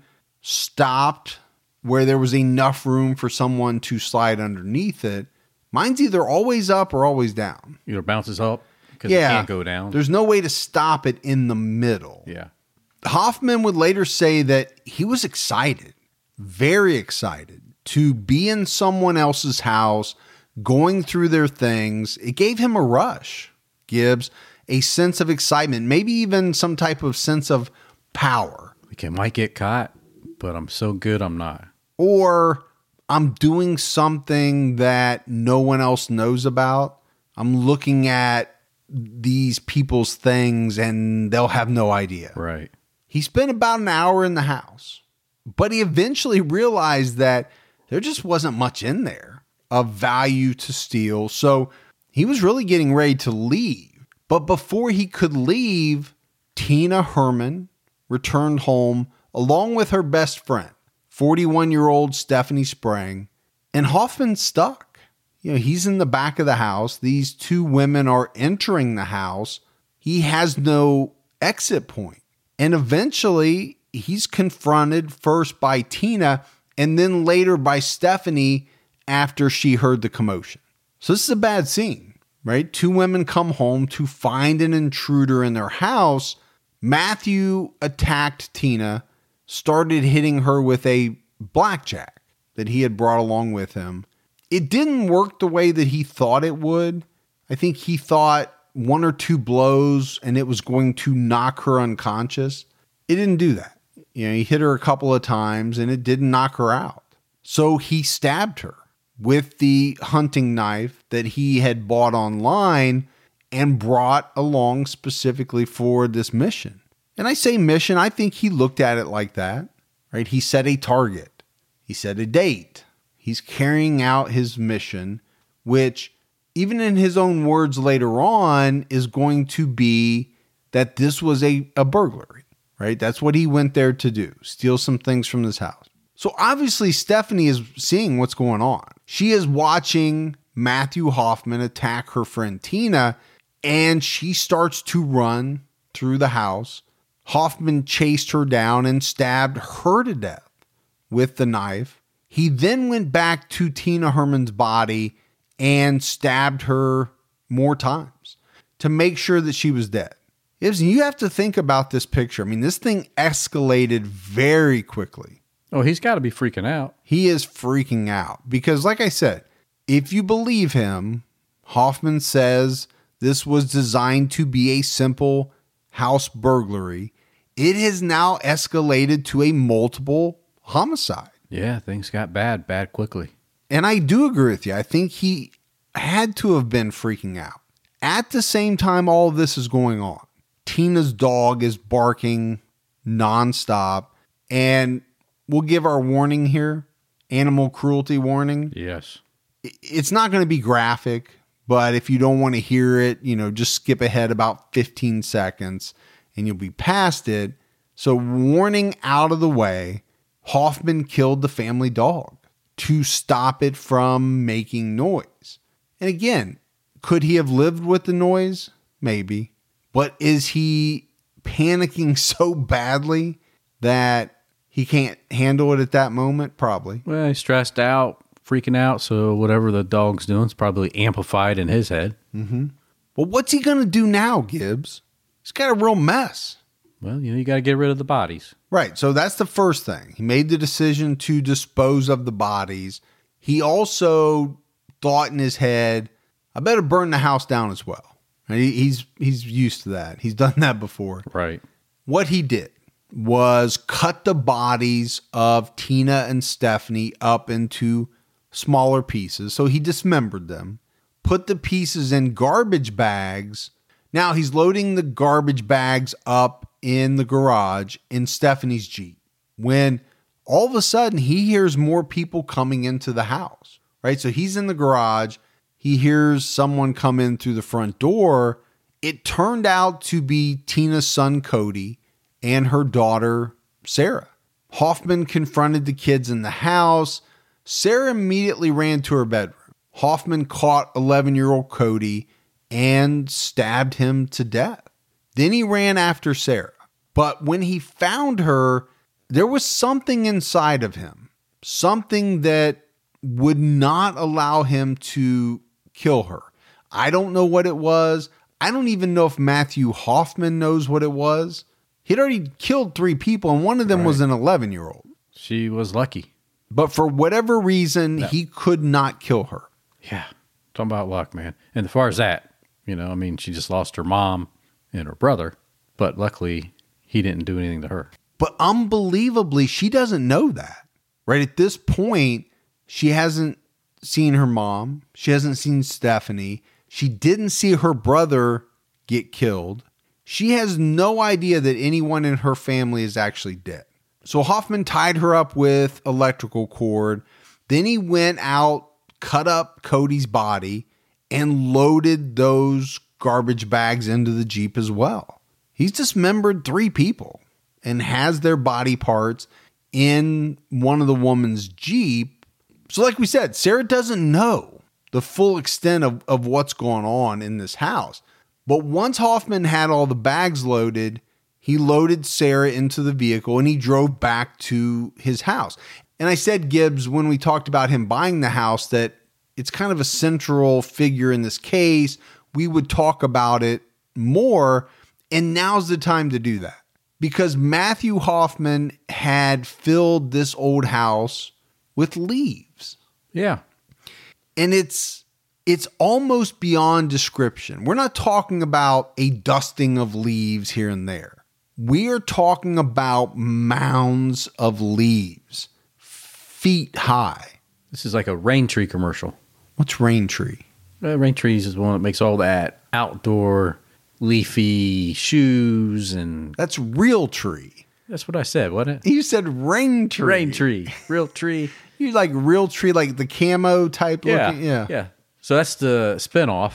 stopped where there was enough room for someone to slide underneath it. Mine's either always up or always down. Either bounces up because yeah, it can't go down. There's no way to stop it in the middle. Yeah. Hoffman would later say that he was excited, very excited, to be in someone else's house, going through their things. It gave him a rush, Gibbs, a sense of excitement, maybe even some type of sense of power. Like, it might get caught, but I'm so good I'm not. Or I'm doing something that no one else knows about. I'm looking at these people's things and they'll have no idea. Right. He spent about an hour in the house, but he eventually realized that there just wasn't much in there of value to steal. So he was really getting ready to leave. But before he could leave, Tina Herman returned home along with her best friend, forty-one-year-old Stephanie Sprang, and Hoffman's stuck. You know, he's in the back of the house. These two women are entering the house. He has no exit point. And eventually, he's confronted first by Tina and then later by Stephanie after she heard the commotion. So this is a bad scene, right? Two women come home to find an intruder in their house. Matthew attacked Tina, started hitting her with a blackjack that he had brought along with him. It didn't work the way that he thought it would. I think he thought one or two blows and it was going to knock her unconscious. It didn't do that. You know, he hit her a couple of times and it didn't knock her out. So he stabbed her with the hunting knife that he had bought online and brought along specifically for this mission. And I say mission, I think he looked at it like that, right? He set a target. He set a date. He's carrying out his mission, which even in his own words later on is going to be that this was a, a burglary, right? That's what he went there to do, steal some things from this house. So obviously Stephanie is seeing what's going on. She is watching Matthew Hoffman attack her friend Tina, and she starts to run through the house. Hoffman chased her down and stabbed her to death with the knife. He then went back to Tina Herman's body and stabbed her more times to make sure that she was dead. You have to think about this picture. I mean, this thing escalated very quickly. Oh, he's got to be freaking out. He is freaking out because, like I said, if you believe him, Hoffman says this was designed to be a simple house burglary. It has now escalated to a multiple homicide. Yeah, things got bad, bad quickly. And I do agree with you. I think he had to have been freaking out. At the same time all of this is going on, Tina's dog is barking nonstop. And we'll give our warning here, animal cruelty warning. Yes. It's not going to be graphic, but if you don't want to hear it, you know, just skip ahead about fifteen seconds and you'll be past it. So warning out of the way. Hoffman killed the family dog to stop it from making noise. And again, could he have lived with the noise? Maybe. But is he panicking so badly that he can't handle it at that moment? Probably. Well, he's stressed out, freaking out, so whatever the dog's doing is probably amplified in his head. Mm-hmm. Well, what's he going to do now, Gibbs? He's got a real mess. Well, you know, you got to get rid of the bodies. Right. So that's the first thing. He made the decision to dispose of the bodies. He also thought in his head, I better burn the house down as well. He, he's he's used to that. He's done that before. Right. What he did was cut the bodies of Tina and Stephanie up into smaller pieces. So he dismembered them, put the pieces in garbage bags. Now he's loading the garbage bags up in the garage in Stephanie's Jeep, when all of a sudden he hears more people coming into the house, right? So he's in the garage. He hears someone come in through the front door. It turned out to be Tina's son, Cody, and her daughter, Sarah. Hoffman confronted the kids in the house. Sarah immediately ran to her bedroom. Hoffman caught eleven-year-old Cody and stabbed him to death. Then he ran after Sarah. But when he found her, there was something inside of him, something that would not allow him to kill her. I don't know what it was. I don't even know if Matthew Hoffman knows what it was. He'd already killed three people, and one of them right. was an eleven-year-old. She was lucky. But for whatever reason, no. he could not kill her. Yeah. Talking about luck, man. And as far as that, you know, I mean, she just lost her mom and her brother, but luckily he didn't do anything to her. But unbelievably, she doesn't know that. Right at this point, she hasn't seen her mom. She hasn't seen Stephanie. She didn't see her brother get killed. She has no idea that anyone in her family is actually dead. So Hoffman tied her up with electrical cord. Then he went out, cut up Cody's body, and loaded those garbage bags into the Jeep as well. He's dismembered three people and has their body parts in one of the woman's Jeep. So like we said, Sarah doesn't know the full extent of, of what's going on in this house. But once Hoffman had all the bags loaded, he loaded Sarah into the vehicle and he drove back to his house. And I said, Gibbs, when we talked about him buying the house, that it's kind of a central figure in this case. We would talk about it more. And now's the time to do that, because Matthew Hoffman had filled this old house with leaves. Yeah. And it's it's almost beyond description. We're not talking about a dusting of leaves here and there. We are talking about mounds of leaves, feet high. This is like a rain tree commercial. What's rain tree? Uh, rain trees is one that makes all that outdoor leafy shoes and... That's real tree. That's what I said, wasn't it? You said rain tree. Rain tree. Real tree. You like real tree, like the camo type yeah, looking? Yeah. Yeah. So that's the spinoff.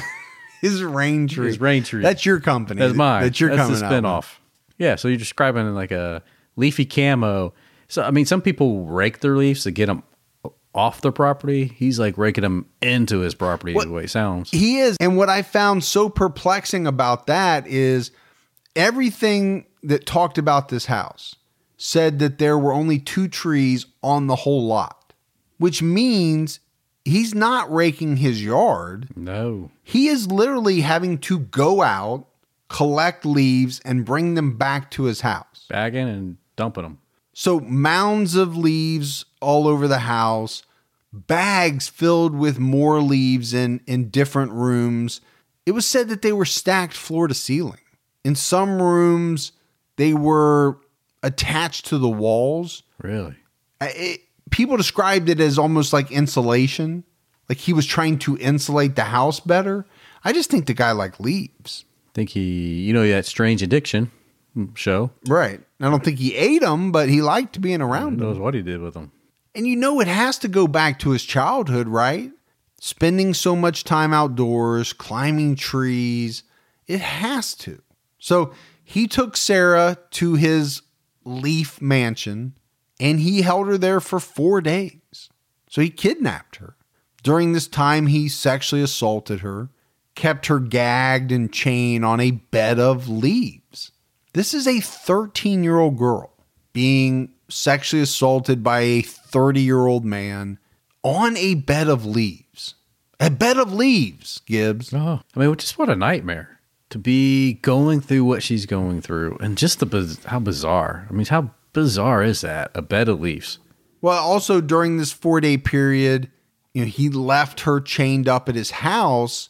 Is rain tree. Is rain tree. That's your company. That's mine. That you're that's coming the spinoff. Yeah. So you're describing like a leafy camo. So, I mean, some people rake their leaves to get them off their property. He's like raking them into his property, what, the way it sounds. He is. And what I found so perplexing about that is everything that talked about this house said that there were only two trees on the whole lot, which means he's not raking his yard. No. He is literally having to go out, collect leaves, and bring them back to his house. Bagging and dumping them. So mounds of leaves all over the house, bags filled with more leaves in, in different rooms. It was said that they were stacked floor to ceiling. In some rooms, they were attached to the walls. Really? It, people described it as almost like insulation, like he was trying to insulate the house better. I just think the guy liked leaves. I think he, you know, that Strange Addiction show. Right. I don't think he ate them, but he liked being around them. Who knows what he did with them. And you know, it has to go back to his childhood, right? Spending so much time outdoors, climbing trees. It has to. So he took Sarah to his leaf mansion and he held her there for four days. So he kidnapped her. During this time, he sexually assaulted her, kept her gagged and chained on a bed of leaves. This is a thirteen-year-old girl being sexually assaulted by a thirty-year-old man on a bed of leaves. A bed of leaves, Gibbs. Oh, I mean, just what a nightmare to be going through what she's going through, and just the biz- how bizarre. I mean, how bizarre is that? A bed of leaves. Well, also during this four-day period, you know, he left her chained up at his house,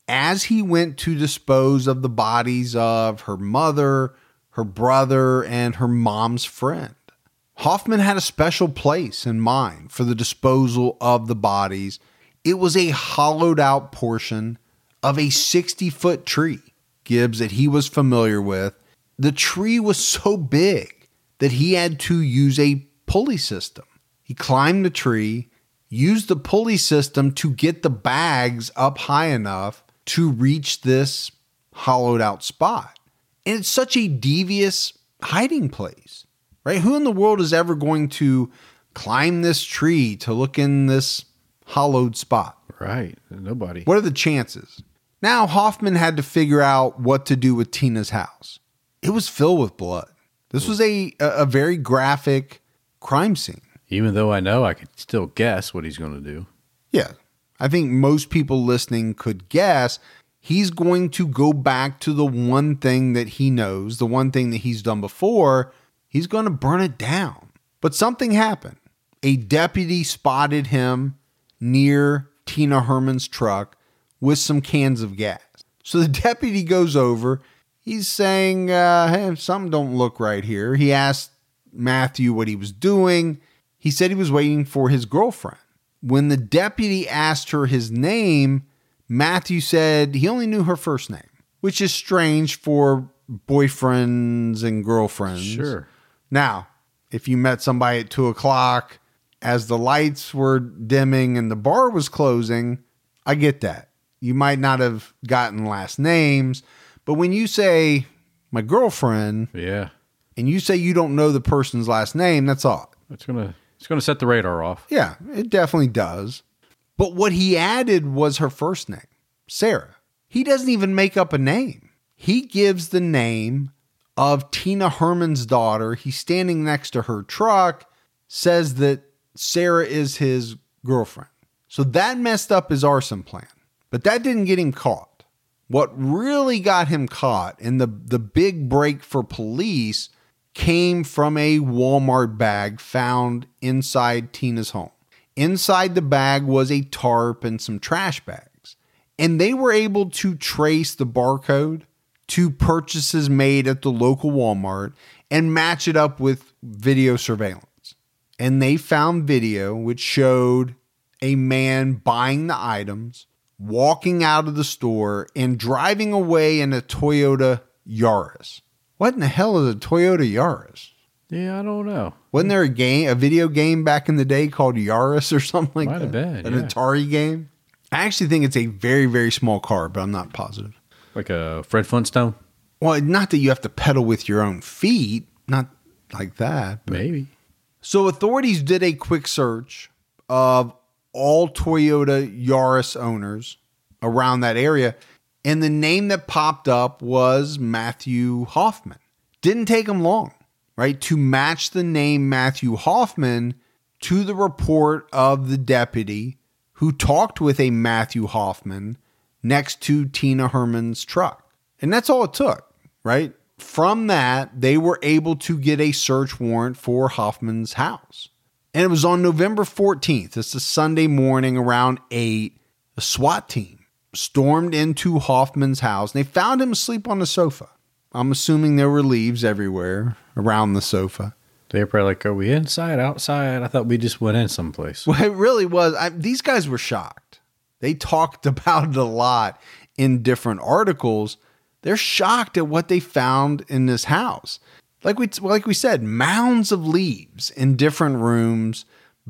as he went to dispose of the bodies of her mother, her brother, and her mom's friend. Hoffman had a special place in mind for the disposal of the bodies. It was a hollowed out portion of a sixty-foot tree, Gibbs, that he was familiar with. The tree was so big that he had to use a pulley system. He climbed the tree, used the pulley system to get the bags up high enough to reach this hollowed out spot. And it's such a devious hiding place, right? Who in the world is ever going to climb this tree to look in this hollowed spot? Right. Nobody. What are the chances? Now Hoffman had to figure out what to do with Tina's house. It was filled with blood. This was a, a very graphic crime scene. Even though I know I could still guess what he's going to do. Yeah. I think most people listening could guess he's going to go back to the one thing that he knows, the one thing that he's done before. He's going to burn it down. But something happened. A deputy spotted him near Tina Herman's truck with some cans of gas. So the deputy goes over. He's saying, uh, hey, something don't look right here. He asked Matthew what he was doing. He said he was waiting for his girlfriend. When the deputy asked her his name, Matthew said he only knew her first name, which is strange for boyfriends and girlfriends. Sure. Now, if you met somebody at two o'clock as the lights were dimming and the bar was closing, I get that. You might not have gotten last names, but when you say my girlfriend, yeah, and you say you don't know the person's last name, that's odd. It's gonna it's gonna set the radar off. Yeah, it definitely does. But what he added was her first name, Sarah. He doesn't even make up a name. He gives the name of Tina Herman's daughter. He's standing next to her truck, says that Sarah is his girlfriend. So that messed up his arson plan. But that didn't get him caught. What really got him caught, and the, the big break for police, came from a Walmart bag found inside Tina's home. Inside the bag was a tarp and some trash bags. And they were able to trace the barcode to purchases made at the local Walmart and match it up with video surveillance. And they found video which showed a man buying the items, walking out of the store, and driving away in a Toyota Yaris. What in the hell is a Toyota Yaris? Yeah, I don't know. Wasn't there a game, a video game back in the day called Yaris or something like Might that? Might have been, An yeah. Atari game? I actually think it's a very, very small car, but I'm not positive. Like a Fred Flintstone? Well, not that you have to pedal with your own feet. Not like that. But. Maybe. So authorities did a quick search of all Toyota Yaris owners around that area, and the name that popped up was Matthew Hoffman. Didn't take them long, right, to match the name Matthew Hoffman to the report of the deputy who talked with a Matthew Hoffman next to Tina Herman's truck. And that's all it took, right? From that, they were able to get a search warrant for Hoffman's house. And it was on November fourteenth. It's a Sunday morning around eight. A SWAT team stormed into Hoffman's house, and they found him asleep on the sofa. I'm assuming there were leaves everywhere around the sofa. They were probably like, are we inside, outside? I thought we just went in someplace. Well, it really was. I, these guys were shocked. They talked about it a lot in different articles. They're shocked at what they found in this house. Like we like we said, mounds of leaves in different rooms,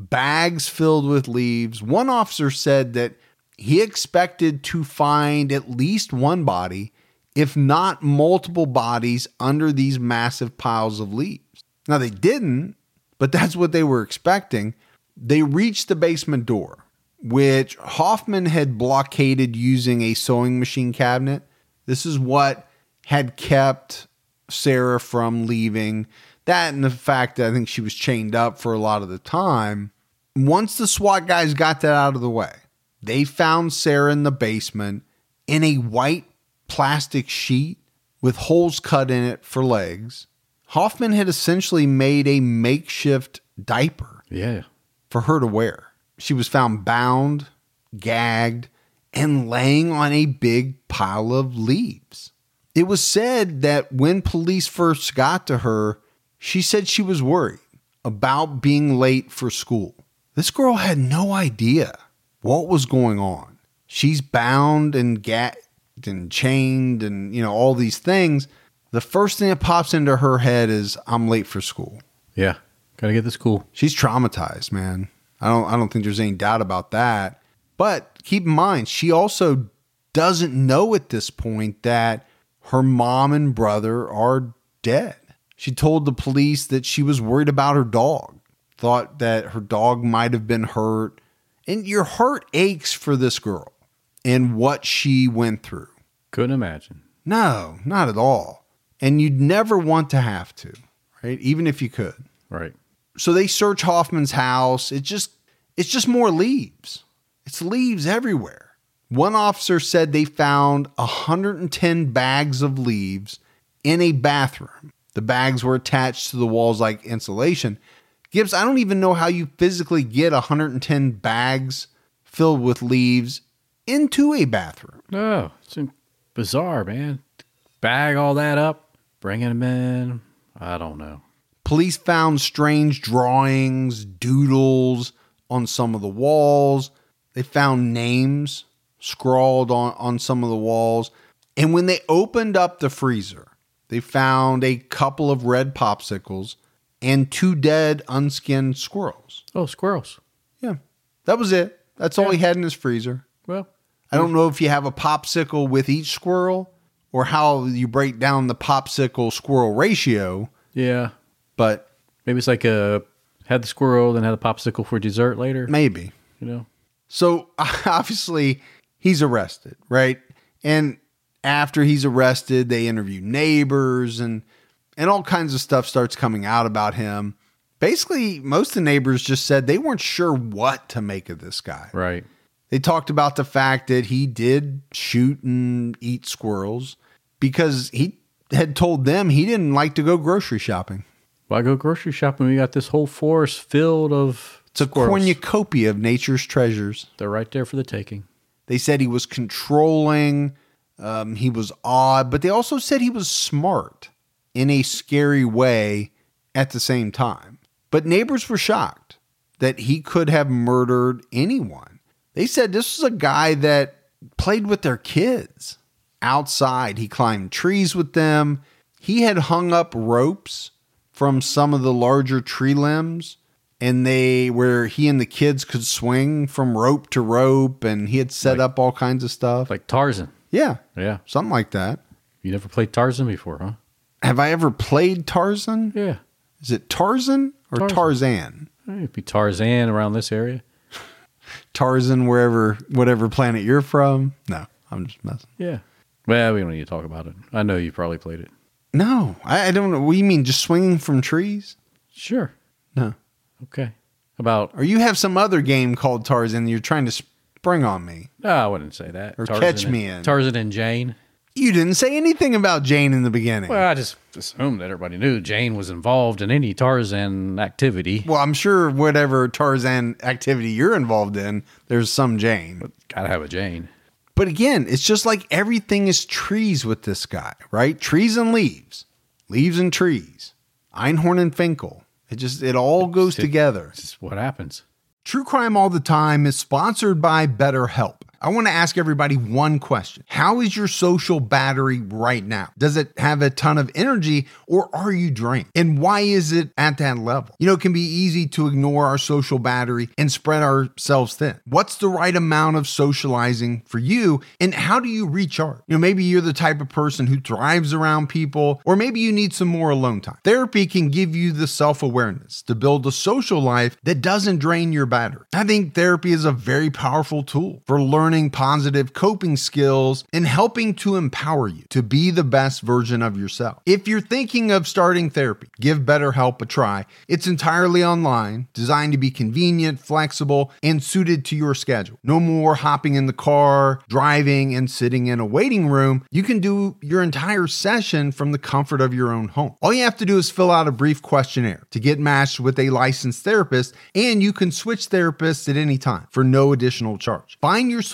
bags filled with leaves. One officer said that he expected to find at least one body, if not multiple bodies, under these massive piles of leaves. Now, they didn't, but that's what they were expecting. They reached the basement door, which Hoffman had blockaded using a sewing machine cabinet. This is what had kept Sarah from leaving. That and the fact that I think she was chained up for a lot of the time. Once the SWAT guys got that out of the way, they found Sarah in the basement in a white plastic sheet with holes cut in it for legs. Hoffman had essentially made a makeshift diaper Yeah. for her to wear. She was found bound, gagged, and laying on a big pile of leaves. It was said that when police first got to her, she said she was worried about being late for school. This girl had no idea what was going on. She's bound and gagged and chained and, you know, all these things. The first thing that pops into her head is, I'm late for school. Yeah. Gotta get to school. She's traumatized, man. I don't, I don't think there's any doubt about that. But keep in mind, she also doesn't know at this point that her mom and brother are dead. She told the police that she was worried about her dog, thought that her dog might have been hurt. And your heart aches for this girl and what she went through. Couldn't imagine. No, not at all. And you'd never want to have to, right? Even if you could. Right. So they search Hoffman's house. It just, it's just more leaves. It's leaves everywhere. One officer said they found one hundred ten bags of leaves in a bathroom. The bags were attached to the walls like insulation. Gibbs, I don't even know how you physically get one hundred ten bags filled with leaves into a bathroom. No, it's bizarre, man. Bag all that up, bringing them in. I don't know. Police found strange drawings, doodles on some of the walls. They found names scrawled on, on some of the walls. And when they opened up the freezer, they found a couple of red popsicles and two dead, unskinned squirrels. Oh, squirrels. Yeah, that was it. That's all Yeah. he had in his freezer. Well, I don't know if you have a popsicle with each squirrel or how you break down the popsicle squirrel ratio, yeah. but Maybe it's like a had the squirrel, then had a popsicle for dessert later. maybe. You know? So obviously he's arrested, right? And after he's arrested, they interview neighbors and and all kinds of stuff starts coming out about him. Basically, most of the neighbors just said they weren't sure what to make of this guy. Right. They talked about the fact that he did shoot and eat squirrels because he had told them he didn't like to go grocery shopping. Why go grocery shopping? We got this whole forest filled of It's a squirrels. cornucopia of nature's treasures. They're right there for the taking. They said he was controlling, um, he was odd, but they also said he was smart in a scary way at the same time. But neighbors were shocked that he could have murdered anyone. They said this was a guy that played with their kids outside. He climbed trees with them. He had hung up ropes from some of the larger tree limbs, and they where he and the kids could swing from rope to rope, and he had set Like- up all kinds of stuff. Like Tarzan. Yeah, Yeah. something like that. You never played Tarzan before, huh? Have I ever played Tarzan? Yeah. Is it Tarzan or Tarzan. Tarzan? It'd be Tarzan around this area. Tarzan, wherever, whatever planet you're from. No, I'm just messing. Yeah. Well, we don't need to talk about it. I know you probably played it. No, I, I don't know. What do you mean, just swinging from trees? Sure. No. Okay. About, Or you have some other game called Tarzan you're trying to spring on me. no, I wouldn't say that. Or Tarzan catch and- me in. Tarzan and Jane. You didn't say anything about Jane in the beginning. Well, I just assumed that everybody knew Jane was involved in any Tarzan activity. Well, I'm sure whatever Tarzan activity you're involved in, there's some Jane. Gotta have a Jane. But again, it's just like everything is trees with this guy, right? Trees and leaves. Leaves and trees. Einhorn and Finkel. It just, it all goes It- together. This is what happens. True Crime All the Time is sponsored by BetterHelp. I want to ask everybody one question. How is your social battery right now? Does it have a ton of energy or are you drained? And why is it at that level? You know, it can be easy to ignore our social battery and spread ourselves thin. What's the right amount of socializing for you and how do you recharge? You know, maybe you're the type of person who thrives around people or maybe you need some more alone time. Therapy can give you the self-awareness to build a social life that doesn't drain your battery. I think therapy is a very powerful tool for learning positive coping skills and helping to empower you to be the best version of yourself. If you're thinking of starting therapy, give BetterHelp a try. It's entirely online, designed to be convenient, flexible, and suited to your schedule. No more hopping in the car, driving, and sitting in a waiting room. You can do your entire session from the comfort of your own home. All you have to do is fill out a brief questionnaire to get matched with a licensed therapist, and you can switch therapists at any time for no additional charge. Find your social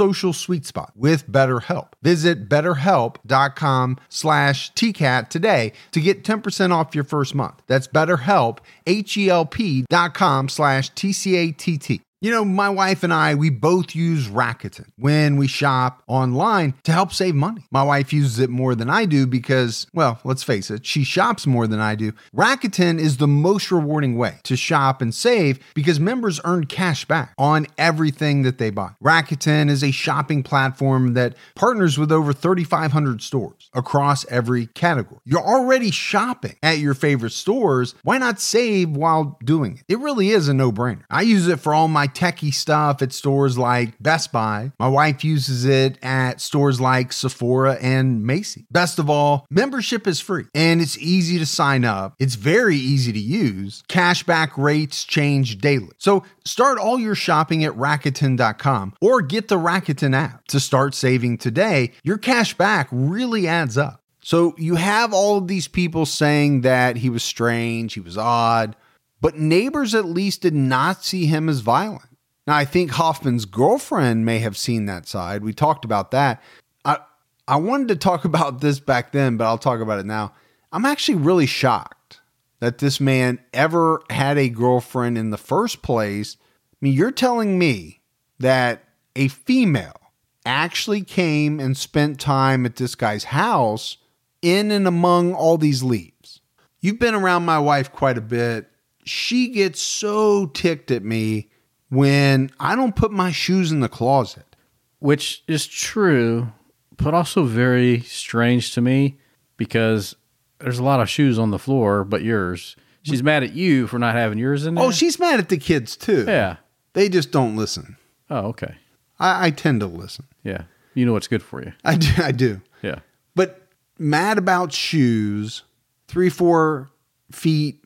social sweet spot with BetterHelp. Visit betterhelp.com slash TCAT today to get ten percent off your first month. That's BetterHelp, H-E-L-P dot com slash T-C-A-T-T. You know, my wife and I, we both use Rakuten when we shop online to help save money. My wife uses it more than I do because, well, let's face it, she shops more than I do. Rakuten is the most rewarding way to shop and save because members earn cash back on everything that they buy. Rakuten is a shopping platform that partners with over thirty-five hundred stores across every category. You're already shopping at your favorite stores. Why not save while doing it? It really is a no-brainer. I use it for all my techie stuff at stores like Best Buy. My wife uses it at stores like Sephora and Macy's. Best of all, membership is free and it's easy to sign up. It's very easy to use. Cashback rates change daily. So start all your shopping at Rakuten dot com or get the Rakuten app to start saving today. Your cash back really adds up. So you have all of these people saying that he was strange, he was odd, but neighbors at least did not see him as violent. Now, I think Hoffman's girlfriend may have seen that side. We talked about that. I I wanted to talk about this back then, but I'll talk about it now. I'm actually really shocked that this man ever had a girlfriend in the first place. I mean, you're telling me that a female actually came and spent time at this guy's house in and among all these leaves. You've been around my wife quite a bit. She gets so ticked at me when I don't put my shoes in the closet. Which is true, but also very strange to me because there's a lot of shoes on the floor but yours. She's mad at you for not having yours in there? Oh, she's mad at the kids too. Yeah. They just don't listen. Oh, okay. I, I tend to listen. Yeah. You know what's good for you. I do. I do. Yeah. But mad about shoes, three, four feet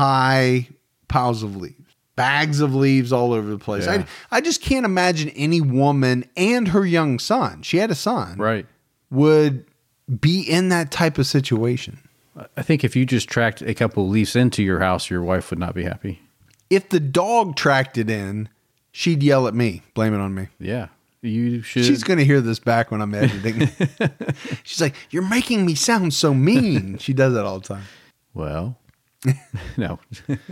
high piles of leaves. Bags of leaves all over the place. Yeah. I, I just can't imagine any woman and her young son, she had a son, Right. would be in that type of situation. I think if you just tracked a couple of leaves into your house, your wife would not be happy. If the dog tracked it in, she'd yell at me, blame it on me. Yeah. You should. She's going to hear this back when I'm editing. She's like, you're making me sound so mean. She does that all the time. Well, no.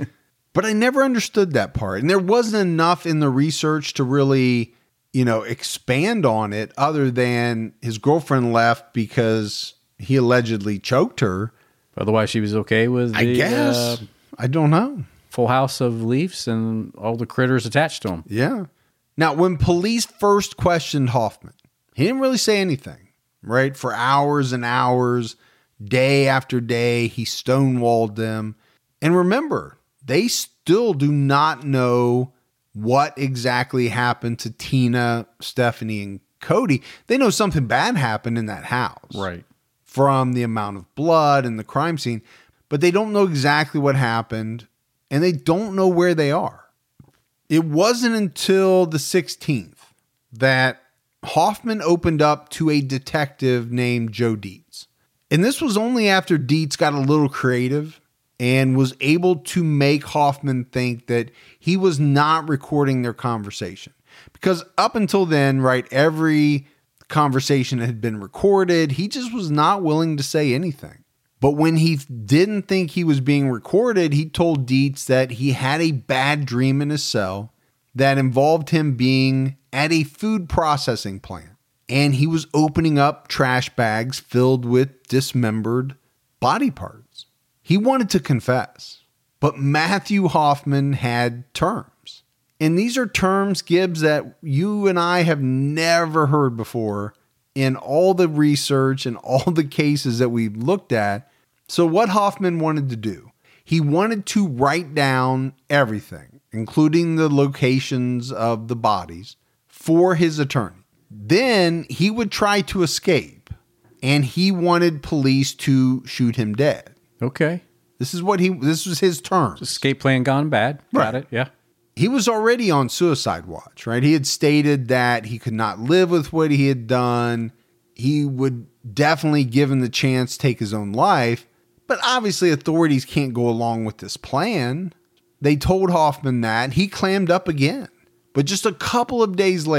But I never understood that part. And there wasn't enough in the research to really, you know, expand on it other than his girlfriend left because he allegedly choked her. Otherwise, she was okay with the I guess. Uh, I don't know. full house of leaves and all the critters attached to them. Yeah. Now, when police first questioned Hoffman, he didn't really say anything, right? For hours and hours, day after day, he stonewalled them. And remember, they still do not know what exactly happened to Tina, Stephanie, and Cody. They know something bad happened in that house. Right. From the amount of blood and the crime scene. But they don't know exactly what happened. And they don't know where they are. It wasn't until the sixteenth that Hoffman opened up to a detective named Joe Dietz. And this was only after Dietz got a little creative and was able to make Hoffman think that he was not recording their conversation. Because up until then, right, every conversation had been recorded. He just was not willing to say anything. But when he didn't think he was being recorded, he told Dietz that he had a bad dream in his cell that involved him being at a food processing plant. And he was opening up trash bags filled with dismembered body parts. He wanted to confess, but Matthew Hoffman had terms. And these are terms, Gibbs, that you and I have never heard before in all the research and all the cases that we've looked at. So what Hoffman wanted to do, he wanted to write down everything, including the locations of the bodies, for his attorney. Then he would try to escape, and he wanted police to shoot him dead. Okay. This is what he, this was his terms. Escape plan gone bad. Got Right. it. Yeah. He was already on suicide watch, right? He had stated that he could not live with what he had done. He would definitely, given the chance, take his own life. But obviously authorities can't go along with this plan. They told Hoffman that. He clammed up again. But just a couple of days later,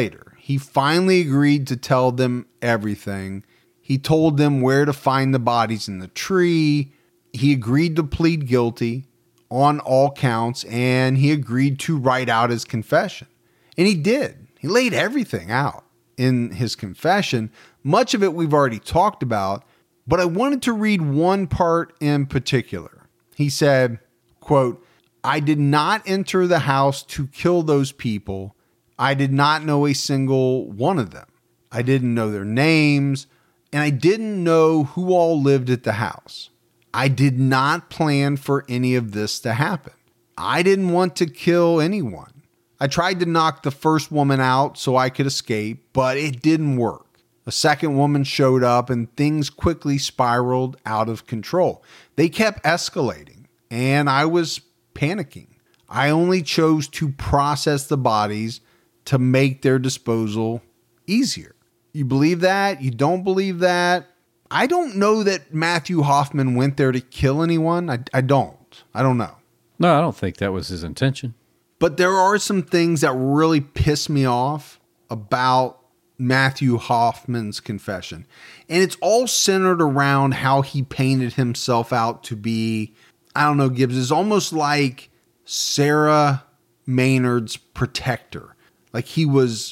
He finally agreed to tell them everything. He told them where to find the bodies in the tree. He agreed to plead guilty on all counts, and he agreed to write out his confession. And he did. He laid everything out in his confession. Much of it we've already talked about, but I wanted to read one part in particular. He said, quote, "I did not enter the house to kill those people. I did not know a single one of them. I didn't know their names, and I didn't know who all lived at the house. I did not plan for any of this to happen. I didn't want to kill anyone. I tried to knock the first woman out so I could escape, but it didn't work. A second woman showed up and things quickly spiraled out of control. They kept escalating, and I was panicking. I only chose to process the bodies to make their disposal easier." You believe that? You don't believe that? I don't know that Matthew Hoffman went there to kill anyone. I, I don't. I don't know. No, I don't think that was his intention. But there are some things that really piss me off about Matthew Hoffman's confession. And it's all centered around how he painted himself out to be, I don't know, Gibbs, is almost like Sarah Maynard's protector. Like he was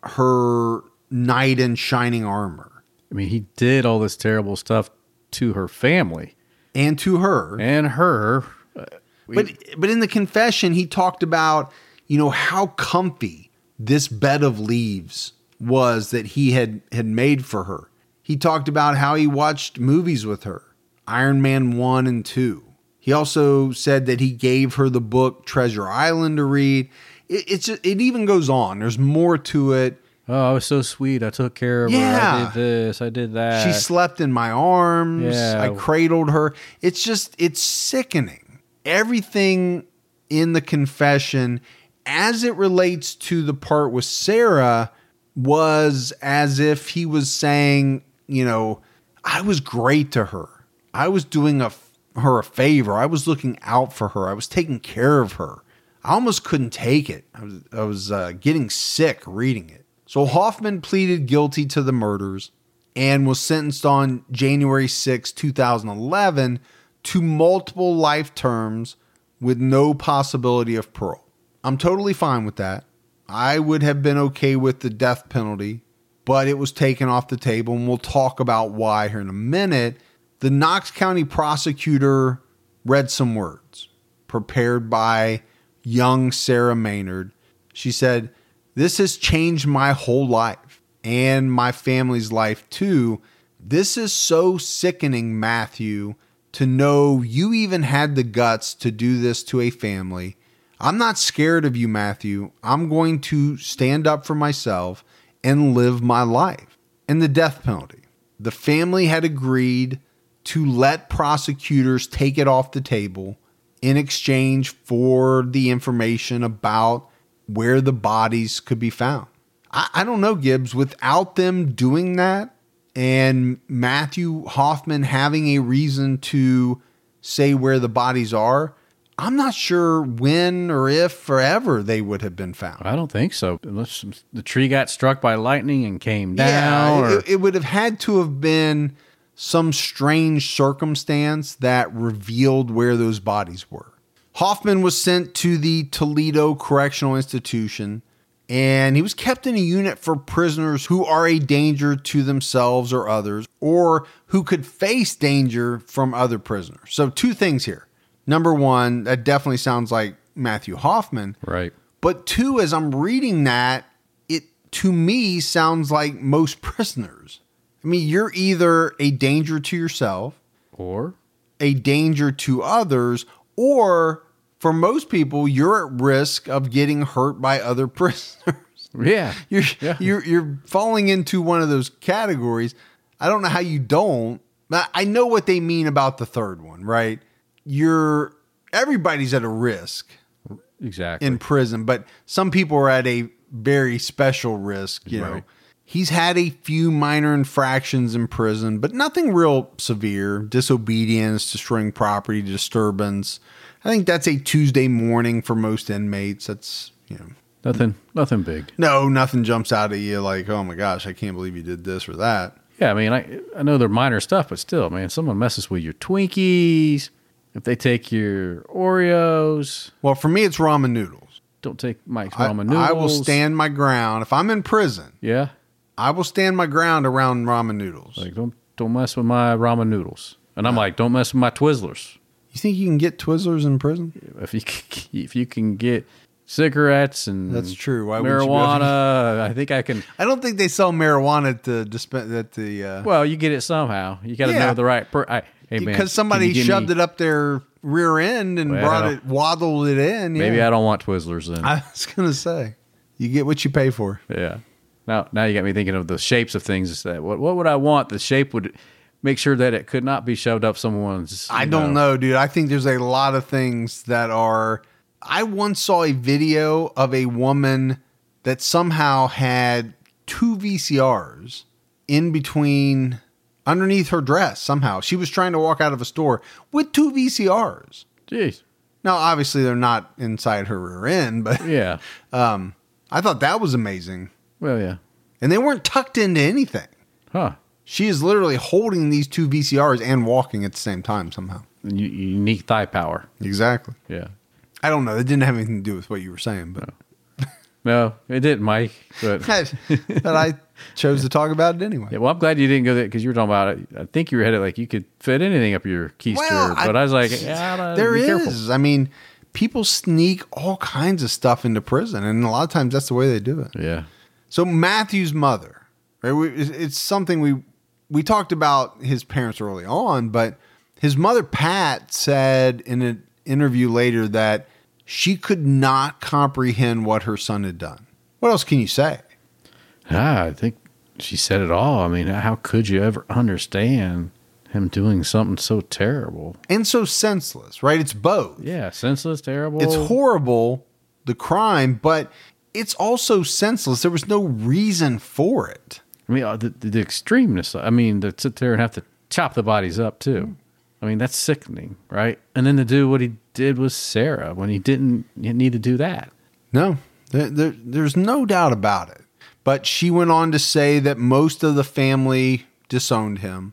her knight in shining armor. I mean, he did all this terrible stuff to her family. And to her. And her. Uh, we, but but in the confession, he talked about, you know, how comfy this bed of leaves was that he had, had made for her. He talked about how he watched movies with her, Iron Man one and two. He also said that he gave her the book Treasure Island to read. It, it's it even goes on. There's more to it. Oh, I was so sweet. I took care of yeah. her. I did this. I did that. She slept in my arms. Yeah. I cradled her. It's just, it's sickening. Everything in the confession, as it relates to the part with Sarah, was as if he was saying, you know, I was great to her. I was doing a, her a favor. I was looking out for her. I was taking care of her. I almost couldn't take it. I was, I was uh, getting sick reading it. So Hoffman pleaded guilty to the murders and was sentenced on January sixth, twenty eleven to multiple life terms with no possibility of parole. I'm totally fine with that. I would have been okay with the death penalty, but it was taken off the table, and we'll talk about why here in a minute. The Knox County prosecutor read some words prepared by young Sarah Maynard. She said, "This has changed my whole life and my family's life too. This is so sickening, Matthew, to know you even had the guts to do this to a family. I'm not scared of you, Matthew. I'm going to stand up for myself and live my life." And the death penalty. The family had agreed to let prosecutors take it off the table in exchange for the information about where the bodies could be found. I, I don't know, Gibbs, without them doing that and Matthew Hoffman having a reason to say where the bodies are, I'm not sure when or if or ever they would have been found. I don't think so. Unless the tree got struck by lightning and came down. Yeah, or... it, it would have had to have been some strange circumstance that revealed where those bodies were. Hoffman was sent to the Toledo Correctional Institution, and he was kept in a unit for prisoners who are a danger to themselves or others, or who could face danger from other prisoners. So two things here. Number one, that definitely sounds like Matthew Hoffman. Right. But two, as I'm reading that, it to me sounds like most prisoners. I mean, you're either a danger to yourself, or a danger to others, or for most people, you're at risk of getting hurt by other prisoners. Yeah. You're, yeah. you're, you're falling into one of those categories. I don't know how you don't, but I know what they mean about the third one, right? You're, everybody's at a risk exactly in prison, but some people are at a very special risk, you right. know. He's had a few minor infractions in prison, but nothing real severe. Disobedience, destroying property, disturbance. I think that's a Tuesday morning for most inmates. That's, you know, Nothing, nothing big. No, nothing jumps out at you like, oh my gosh, I can't believe you did this or that. Yeah, I mean, I I know they're minor stuff, but still, man, someone messes with your Twinkies, if they take your Oreos, Well, for me, it's ramen noodles. don't take Mike's I, ramen noodles. I will stand my ground. If I'm in prison, Yeah, I will stand my ground around ramen noodles. like don't don't mess with my ramen noodles. And I'm like, don't mess with my Twizzlers. You think you can get Twizzlers in prison? If you can, if you can get cigarettes and That's true. Why wouldn't you be able to- marijuana, I think I can. I don't think they sell marijuana at the disp- at the uh, Well, you get it somehow. You got to Yeah. know the right. Per- I, hey man, because somebody shoved it up their rear end and Well, brought it, waddled it in. Maybe yeah. I don't want Twizzlers then. I was gonna say, you get what you pay for. Yeah. Now, now you got me thinking of the shapes of things. That what what would I want? The shape would make sure that it could not be shoved up someone's. I you don't know, dude. I think there's a lot of things that are. I once saw a video of a woman that somehow had two V C Rs in between, underneath her dress. Somehow she was trying to walk out of a store with two V C Rs. Jeez. Now, obviously, they're not inside her rear end, but Yeah. um, I thought that was amazing. Well, yeah. And they weren't tucked into anything. Huh. She is literally holding these two V C Rs and walking at the same time somehow. U- unique thigh power. Exactly. Yeah. I don't know. It didn't have anything to do with what you were saying, but No, it didn't, Mike. But but I chose to talk about it anyway. yeah, well, I'm glad you didn't go there because you were talking about it. I think you were headed like you could fit anything up your keister, Well, I- but I was like, yeah, I don't- There be is. careful. I mean, people sneak all kinds of stuff into prison, and a lot of times that's the way they do it. Yeah. So Matthew's mother, right? We, it's it's something we we talked about his parents early on, but his mother Pat said in an interview later that she could not comprehend what her son had done. What else can you say? Ah, I think she said it all. I mean, how could you ever understand him doing something so terrible? And so senseless, right? It's both. Yeah, senseless, terrible. It's horrible, the crime, but it's also senseless. There was no reason for it. I mean, uh, the, the extremeness. I mean, to sit there and have to chop the bodies up too. I mean, that's sickening, right? And then to do what he did with Sarah when he didn't need to do that. No, there, there, there's no doubt about it. But she went on to say that most of the family disowned him.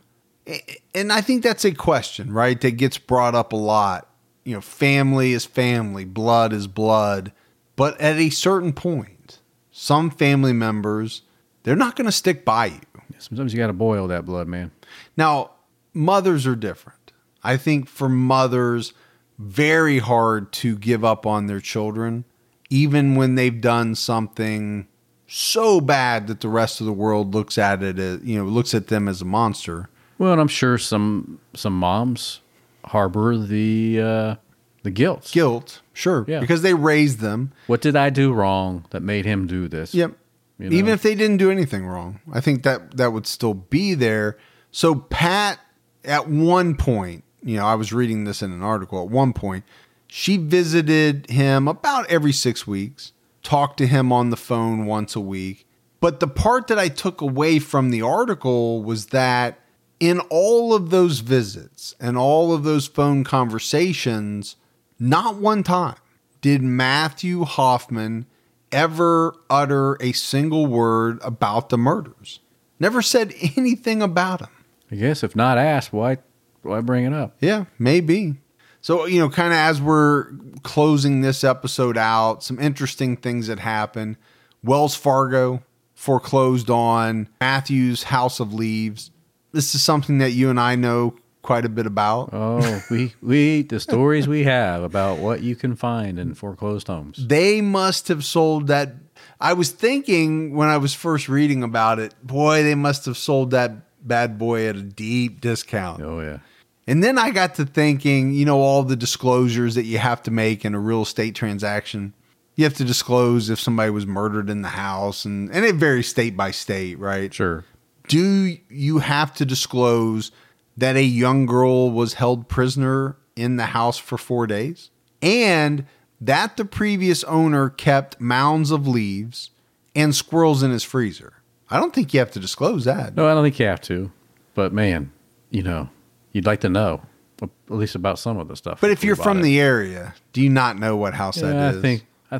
And I think that's a question, right? That gets brought up a lot. You know, family is family, blood is blood. But at a certain point, some family members, they're not going to stick by you. Sometimes you got to boil that blood, man. Now, mothers are different. I think for mothers, very hard to give up on their children, even when they've done something so bad that the rest of the world looks at it as, you know, looks at them as a monster. Well, and I'm sure some some moms harbor the uh, the guilt. Guilt, sure, Yeah. because they raised them. What did I do wrong that made him do this? Yep. You know? Even if they didn't do anything wrong, I think that that would still be there. So Pat, at one point, you know, I was reading this in an article. At one point, she visited him about every six weeks, talked to him on the phone once a week. But the part that I took away from the article was that in all of those visits and all of those phone conversations, not one time did Matthew Hoffman ever utter a single word about the murders. Never said anything about him. I guess if not asked, why why bring it up? Yeah, maybe. So, you know, kind of as we're closing this episode out, some interesting things that happened. Wells Fargo foreclosed on Matthew's House of Leaves. This is something that you and I know quite a bit about. Oh, we we the stories we have about what you can find in foreclosed homes. They must have sold that. I was thinking when I was first reading about it, boy, they must have sold that bad boy at a deep discount. Oh yeah. And then I got to thinking, you know, all the disclosures that you have to make in a real estate transaction. You have to disclose if somebody was murdered in the house, and, and it varies state by state, right? Sure. Do you have to disclose that a young girl was held prisoner in the house for four days? And that the previous owner kept mounds of leaves and squirrels in his freezer? I don't think you have to disclose that. No, I don't think you have to. But man, you know, you'd like to know at least about some of the stuff. But if before you you're buy from it. the area, do you not know what house yeah, that is? I think I think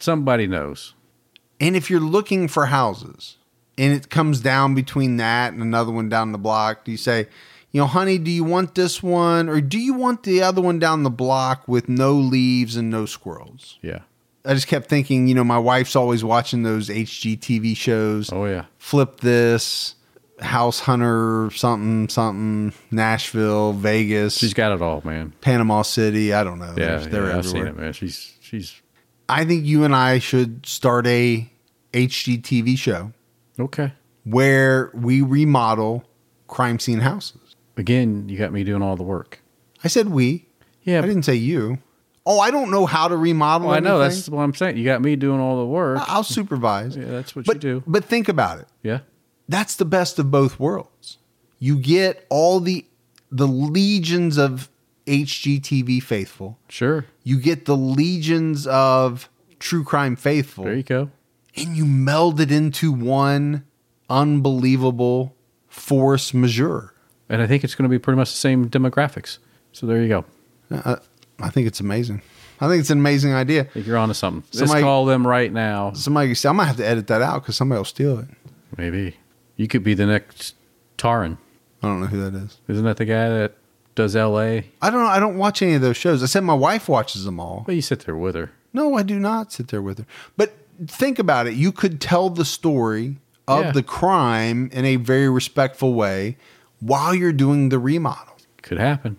somebody knows. And if you're looking for houses and it comes down between that and another one down the block, do you say, you know, honey, do you want this one or do you want the other one down the block with no leaves and no squirrels? Yeah. I just kept thinking, you know, my wife's always watching those H G T V shows. Oh, yeah. Flip This, House Hunter, something, something, Nashville, Vegas. She's got it all, man. Panama City. I don't know. Yeah, They're, they're yeah I've seen everywhere. it, man. She's, she's I think you and I should start a H G T V show okay. where we remodel crime scene houses. Again, you got me doing all the work. I said we. Yeah. I didn't say you. Oh, I don't know how to remodel Well, I know. anything. That's what I'm saying. You got me doing all the work. I'll supervise. Yeah, that's what but, you do. But think about it. Yeah. That's the best of both worlds. You get all the the legions of H G T V faithful. Sure. You get the legions of true crime faithful. There you go. And you meld it into one unbelievable force majeure. And I think it's going to be pretty much the same demographics. So there you go. Uh, I think it's amazing. I think it's an amazing idea. I think you're onto something. Somebody- Let's call them right now. Somebody can say, I might have to edit that out because somebody will steal it. Maybe. You could be the next Taran. I don't know who that is. Isn't that the guy that does L A? I don't know. I don't watch any of those shows. I said my wife watches them all. Well, you sit there with her. No, I do not sit there with her. But think about it. You could tell the story of Yeah. the crime in a very respectful way while you're doing the remodel. Could happen.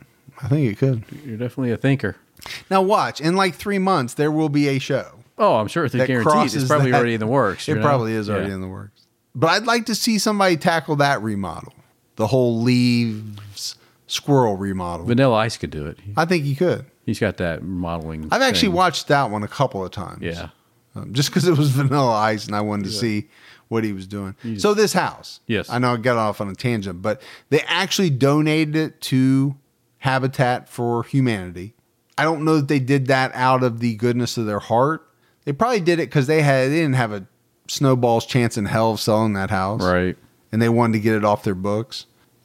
I think it could. You're definitely a thinker. Now watch. In like three months, there will be a show. Oh, I'm sure it's that guaranteed. crosses It's probably that- already in the works. It you know? probably is already Yeah. in the works. But I'd like to see somebody tackle that remodel. The whole leaves squirrel remodel. Vanilla Ice could do it. He- I think he could. He's got that modeling. I've actually thing. watched that one a couple of times. Yeah. Um, just because it was Vanilla Ice and I wanted to see what he was doing. He's- so this house. Yes. I know I got off on a tangent, but they actually donated it to Habitat for Humanity. I don't know that they did that out of the goodness of their heart. They probably did it because they had they didn't have a snowball's chance in hell of selling that house. Right. And they wanted to get it off their books.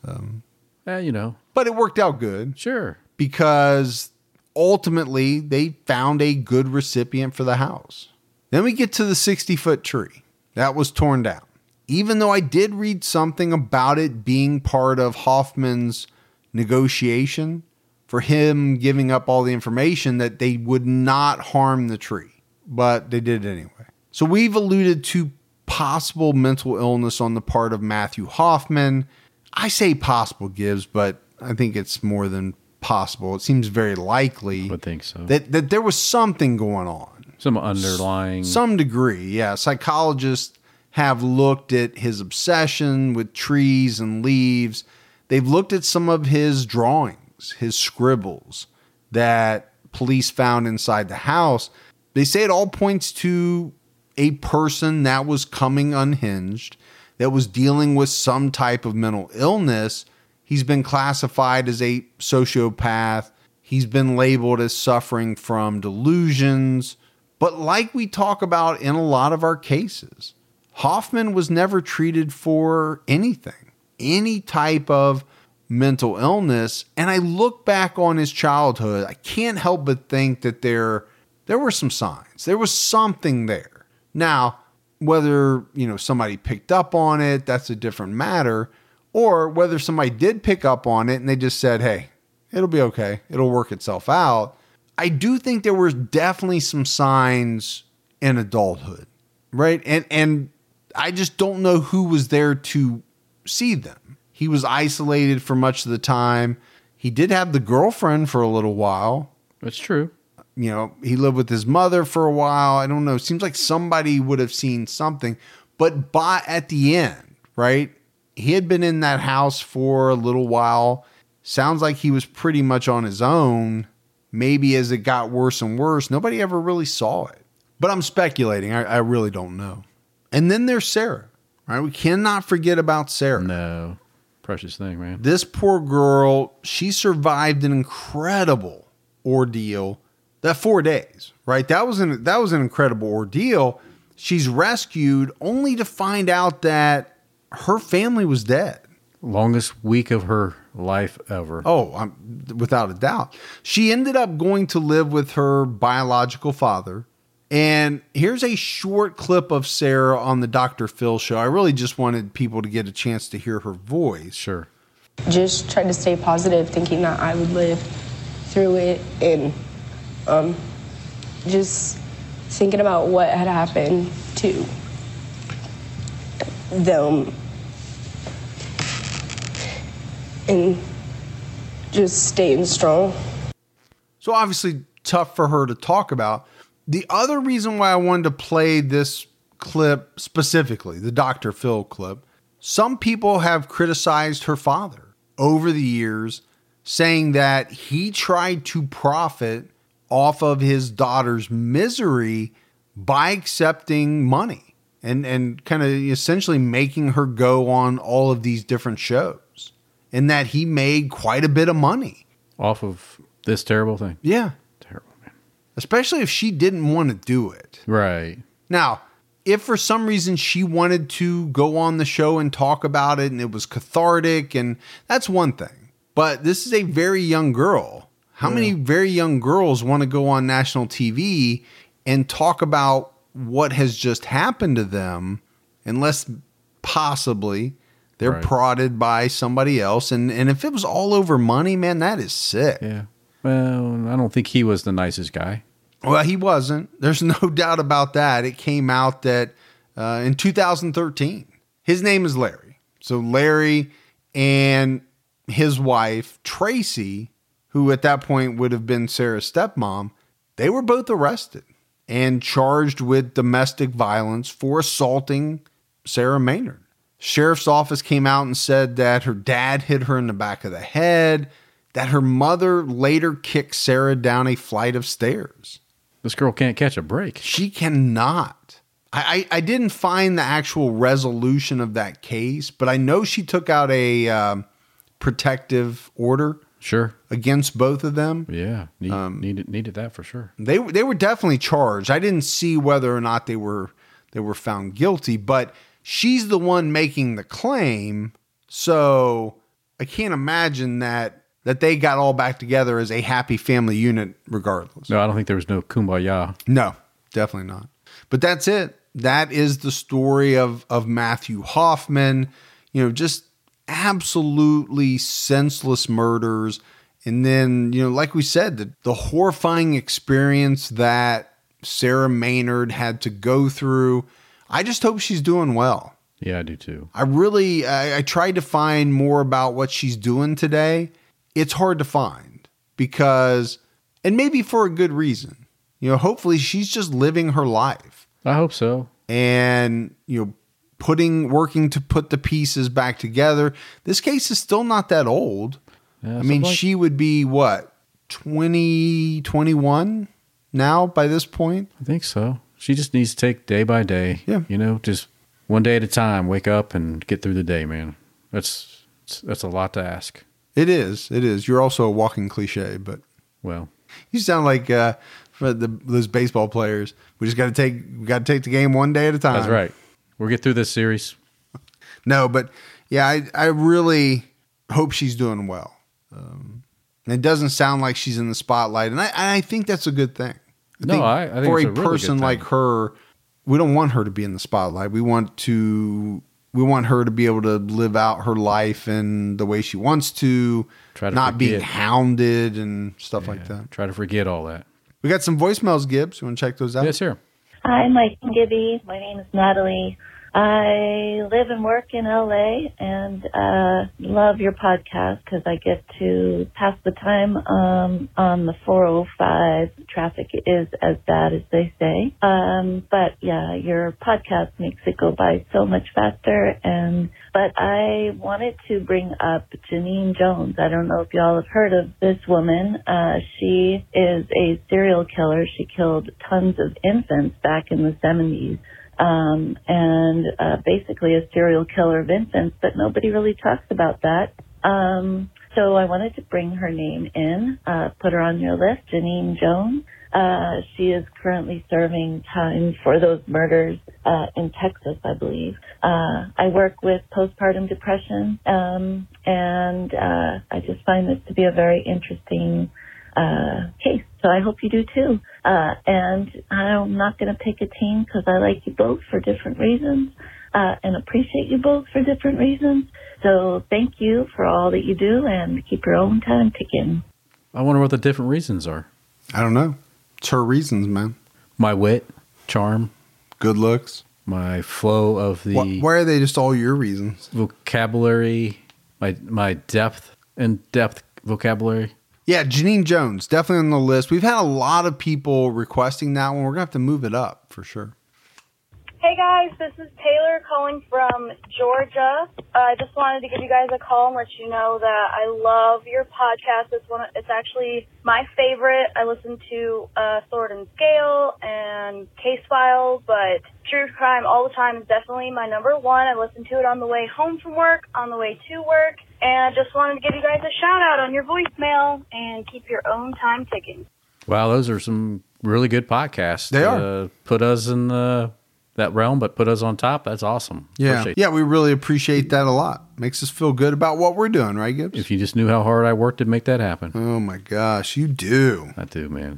Eh, you know. But it worked out good Sure. because ultimately they found a good recipient for the house. Then we get to the sixty-foot tree. That was torn down. Even though I did read something about it being part of Hoffman's negotiation for him giving up all the information that they would not harm the tree. But they did it anyway. So we've alluded to possible mental illness on the part of Matthew Hoffman. I say possible, Gibbs, but I think it's more than possible. It seems very likely I would think so. that, that there was something going on. Some underlying. Some degree, yeah. Psychologists have looked at his obsession with trees and leaves. They've looked at some of his drawings, his scribbles that police found inside the house. They say it all points to a person that was coming unhinged, that was dealing with some type of mental illness. He's been classified as a sociopath. He's been labeled as suffering from delusions. But like we talk about in a lot of our cases, Hoffman was never treated for anything, any type of mental illness. And I look back on his childhood, I can't help but think that there, there were some signs. There was something there. Now, whether, you know, somebody picked up on it, that's a different matter. Or whether somebody did pick up on it and they just said, hey, it'll be okay. It'll work itself out. I do think there were definitely some signs in adulthood, right? And and I just don't know who was there to see them. He was isolated for much of the time. He did have the girlfriend for a little while. That's true. You know, he lived with his mother for a while. I don't know. Seems like somebody would have seen something. But by at the end, right? He had been in that house for a little while. Sounds like he was pretty much on his own. Maybe as it got worse and worse, nobody ever really saw it. But I'm speculating. I, I really don't know. And then there's Sarah, right? We cannot forget about Sarah. No. Precious thing, man. This poor girl, she survived an incredible ordeal. That four days, right? That was an that was an incredible ordeal. She's rescued only to find out that her family was dead. Longest week of her life ever. Oh, I'm, without a doubt. She ended up going to live with her biological father And here's a short clip of Sarah on the Doctor Phil show. I really just wanted people to get a chance to hear her voice. Sure. Just tried to stay positive, thinking that I would live through it, and um, just thinking about what had happened to them, and just staying strong. So obviously tough for her to talk about. The other reason why I wanted to play this clip specifically, the Doctor Phil clip, some people have criticized her father over the years, saying that he tried to profit off of his daughter's misery by accepting money and, and kind of essentially making her go on all of these different shows, and that he made quite a bit of money Off of this terrible thing. Yeah. Terrible, man. Especially if she didn't want to do it. Right. Now, if for some reason she wanted to go on the show and talk about it and it was cathartic, and that's one thing. But this is a very young girl. How yeah. many very young girls want to go on national T V and talk about what has just happened to them, unless possibly they're right. prodded by somebody else? And, and if it was all over money, man, that is sick. Yeah. Well, I don't think he was the nicest guy. Well, he wasn't. There's no doubt about that. It came out that uh, in two thousand thirteen, his name is Larry. So Larry and his wife, Tracy, who at that point would have been Sarah's stepmom, they were both arrested and charged with domestic violence for assaulting Sarah Maynard. Sheriff's office came out and said that her dad hit her in the back of the head, that her mother later kicked Sarah down a flight of stairs. This girl can't catch a break. She cannot. I, I, I didn't find the actual resolution of that case, but I know she took out a um, protective order. Sure. Against both of them. Yeah. Need, um, needed needed that for sure. They they were definitely charged. I didn't see whether or not they were they were found guilty, but she's the one making the claim. So I can't imagine that that they got all back together as a happy family unit regardless. No, I don't think there was no kumbaya. No, definitely not. But that's it. That is the story of of Matthew Hoffman. You know, just absolutely senseless murders. And then, you know, like we said, the, the horrifying experience that Sarah Maynard had to go through. I just hope she's doing well. Yeah, I do too. I really, I, I tried to find more about what she's doing today. It's hard to find because, and maybe for a good reason, you know, hopefully she's just living her life. I hope so. And, you know, putting, working to put the pieces back together. This case is still not that old. Yeah, I mean, like- she would be what, twenty, twenty-one now by this point? I think so. She just needs to take day by day. Yeah. You know, just one day at a time, wake up and get through the day, man. That's, that's a lot to ask. It is. It is. You're also a walking cliche, but well, you sound like uh, for the, those baseball players. We just got to take, we got to take the game one day at a time. That's right. We'll get through this series. No, but yeah, I, I really hope she's doing well. Um, it doesn't sound like she's in the spotlight, and I, I think that's a good thing. I no, think I, I think for it's a, a really person good like thing. her, we don't want her to be in the spotlight. We want to, we want her to be able to live out her life in the way she wants to, Try to not being forget. hounded and stuff Yeah, like that. Try to forget all that. We got some voicemails, Gibbs. You want to check those out? Yes, sir. Hi, Mike and Gibby. My name is Natalie. I live and work in L A and uh, love your podcast because I get to pass the time um, on the four oh five. Traffic is as bad as they say. Um, but yeah, your podcast makes it go by so much faster. And but I wanted to bring up Janine Jones. I don't know if y'all have heard of this woman. Uh, she is a serial killer. She killed tons of infants back in the seventies. Um, and uh, basically a serial killer of infants, but nobody really talks about that. Um, so I wanted to bring her name in, uh, put her on your list, Janine Jones. Uh, she is currently serving time for those murders uh, in Texas, I believe. Uh, I work with postpartum depression, um, and uh, I just find this to be a very interesting uh, case. So I hope you do too. Uh, and I'm not going to pick a team because I like you both for different reasons, uh, and appreciate you both for different reasons. So thank you for all that you do, and keep your own time ticking. I wonder what the different reasons are. I don't know. It's her reasons, man. My wit, charm, good looks, my flow of the... What, why are they just all your reasons? Vocabulary, my my depth, in-depth vocabulary. Yeah, Janine Jones, definitely on the list. We've had a lot of people requesting that one. We're going to have to move it up for sure. Hey guys, this is Taylor calling from Georgia. Uh, I just wanted to give you guys a call and let you know that I love your podcast. It's one. Of, it's actually my favorite. I listen to uh, Sword and Scale and Case Files, but True Crime all the time is definitely my number one. I listen to it on the way home from work, on the way to work, and I just wanted to give you guys a shout out on your voicemail and keep your own time ticking. Wow, those are some really good podcasts. They uh, are. Put us in the... that realm, but put us on top. That's awesome. Yeah. Appreciate yeah, we really appreciate that a lot. Makes us feel good about what we're doing, right, Gibbs? If you just knew how hard I worked to make that happen. Oh, my gosh, you do. I do, man.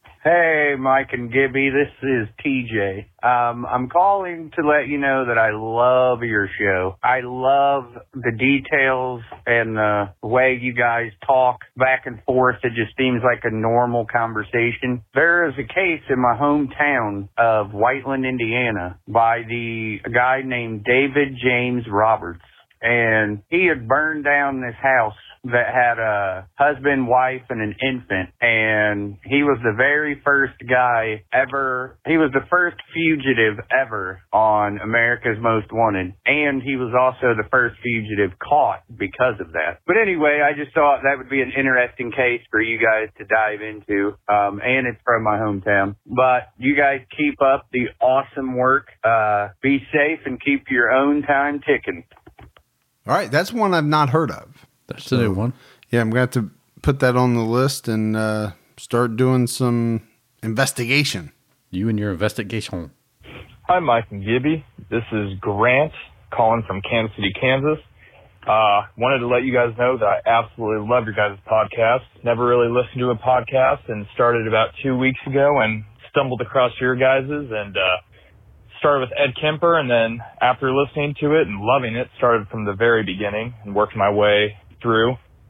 Hey, Mike and Gibby, this is T J. Um, I'm calling to let you know that I love your show. I love the details and the way you guys talk back and forth. It just seems like a normal conversation. There is a case in my hometown of Whiteland, Indiana, by the a guy named David James Roberts. And he had burned down this house that had a husband, wife, and an infant. And he was the very first guy ever. He was the first fugitive ever on America's Most Wanted. And he was also the first fugitive caught because of that. But anyway, I just thought that would be an interesting case for you guys to dive into. Um, and it's from my hometown. But you guys keep up the awesome work. Uh, be safe and keep your own time ticking. All right, that's one I've not heard of. That's so, the new one. Yeah, I'm going to have to put that on the list and uh, start doing some investigation. You and your investigation. Hi, Mike and Gibby. This is Grant calling from Kansas City, Kansas. Uh, wanted to let you guys know that I absolutely love your guys' podcast. Never really listened to a podcast and started about two weeks ago and stumbled across your guys' and uh, started with Ed Kemper, and then after listening to it and loving it, started from the very beginning and worked my way through.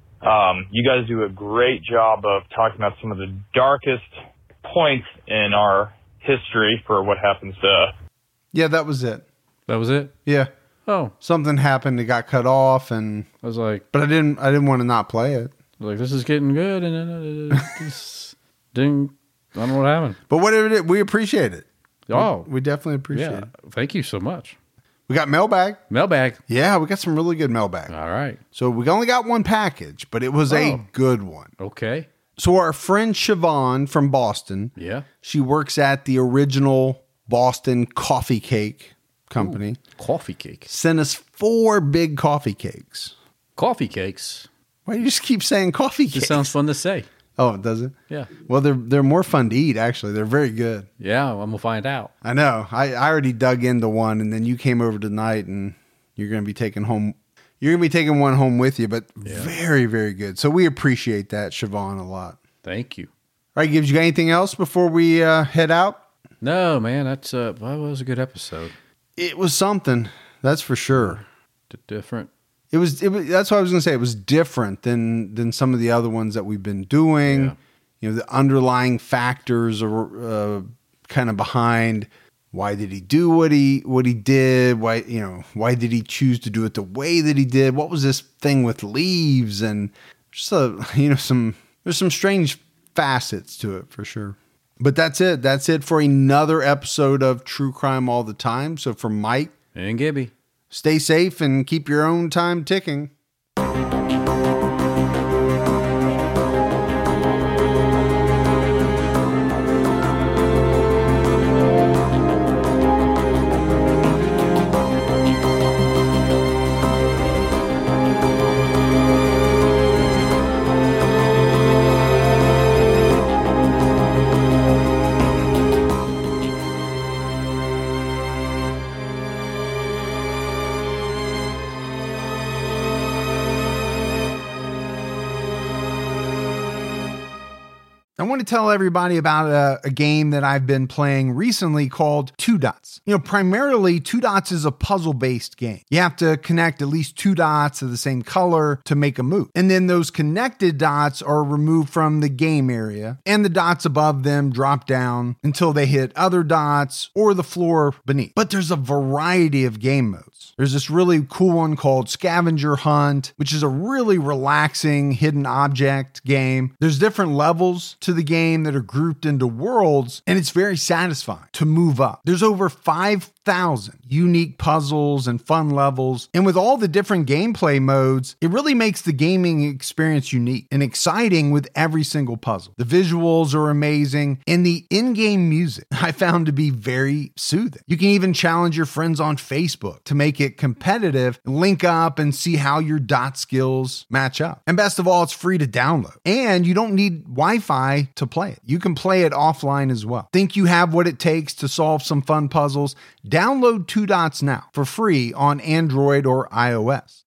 Um, you guys do a great job of talking about some of the darkest points in our history for what happens to... Yeah, that was it. That was it? Yeah. Oh. Something happened, it got cut off, and... I was like... But I didn't I didn't want to not play it. I was like, this is getting good, and then it just didn't... I don't know what happened. But whatever it is, we appreciate it. Oh. We, we definitely appreciate yeah. it. Thank you so much. We got mailbag. Mailbag. Yeah, we got some really good mailbag. All right. So we only got one package, but it was oh. a good one. Okay. So our friend Siobhan from Boston, yeah, she works at the original Boston Coffee Cake Company. Ooh, coffee cake. Sent us four big coffee cakes. Coffee cakes? Why do you just keep saying coffee cakes? It sounds fun to say. Oh, does it? Yeah. Well, they're they're more fun to eat, actually. They're very good. Yeah, I'm going to find out. I know. I, I already dug into one, and then you came over tonight, and you're going to be taking home. You're going to be taking one home with you, but yeah. very, very good. So we appreciate that, Siobhan, a lot. Thank you. All right, Gibbs, you got anything else before we uh, head out? No, man. That's uh, that was a good episode. It was something, that's for sure. Different. It was, it was. That's what I was going to say. It was different than than some of the other ones that we've been doing. Yeah. You know, the underlying factors are uh, kind of behind. Why did he do what he what he did? Why you know why did he choose to do it the way that he did? What was this thing with leaves and just a, you know some there's some strange facets to it for sure. But that's it. That's it for another episode of True Crime All the Time. So for Mike and Gibby. Stay safe and keep your own time ticking. I want to tell everybody about a, a game that I've been playing recently called Two Dots. You know, primarily Two Dots is a puzzle-based game. You have to connect at least two dots of the same color to make a move. And then those connected dots are removed from the game area, and the dots above them drop down until they hit other dots or the floor beneath. But there's a variety of game modes. There's this really cool one called Scavenger Hunt, which is a really relaxing hidden object game. There's different levels to the game that are grouped into worlds, and it's very satisfying to move up. There's over five thousand unique puzzles and fun levels, and with all the different gameplay modes, it really makes the gaming experience unique and exciting with every single puzzle. The visuals are amazing, and the in-game music I found to be very soothing. You can even challenge your friends on Facebook to make it competitive, link up and see how your dot skills match up. And best of all, it's free to download, and you don't need Wi-Fi to play it. You can play it offline as well. Think you have what it takes to solve some fun puzzles? Download Two Dots now for free on Android or iOS.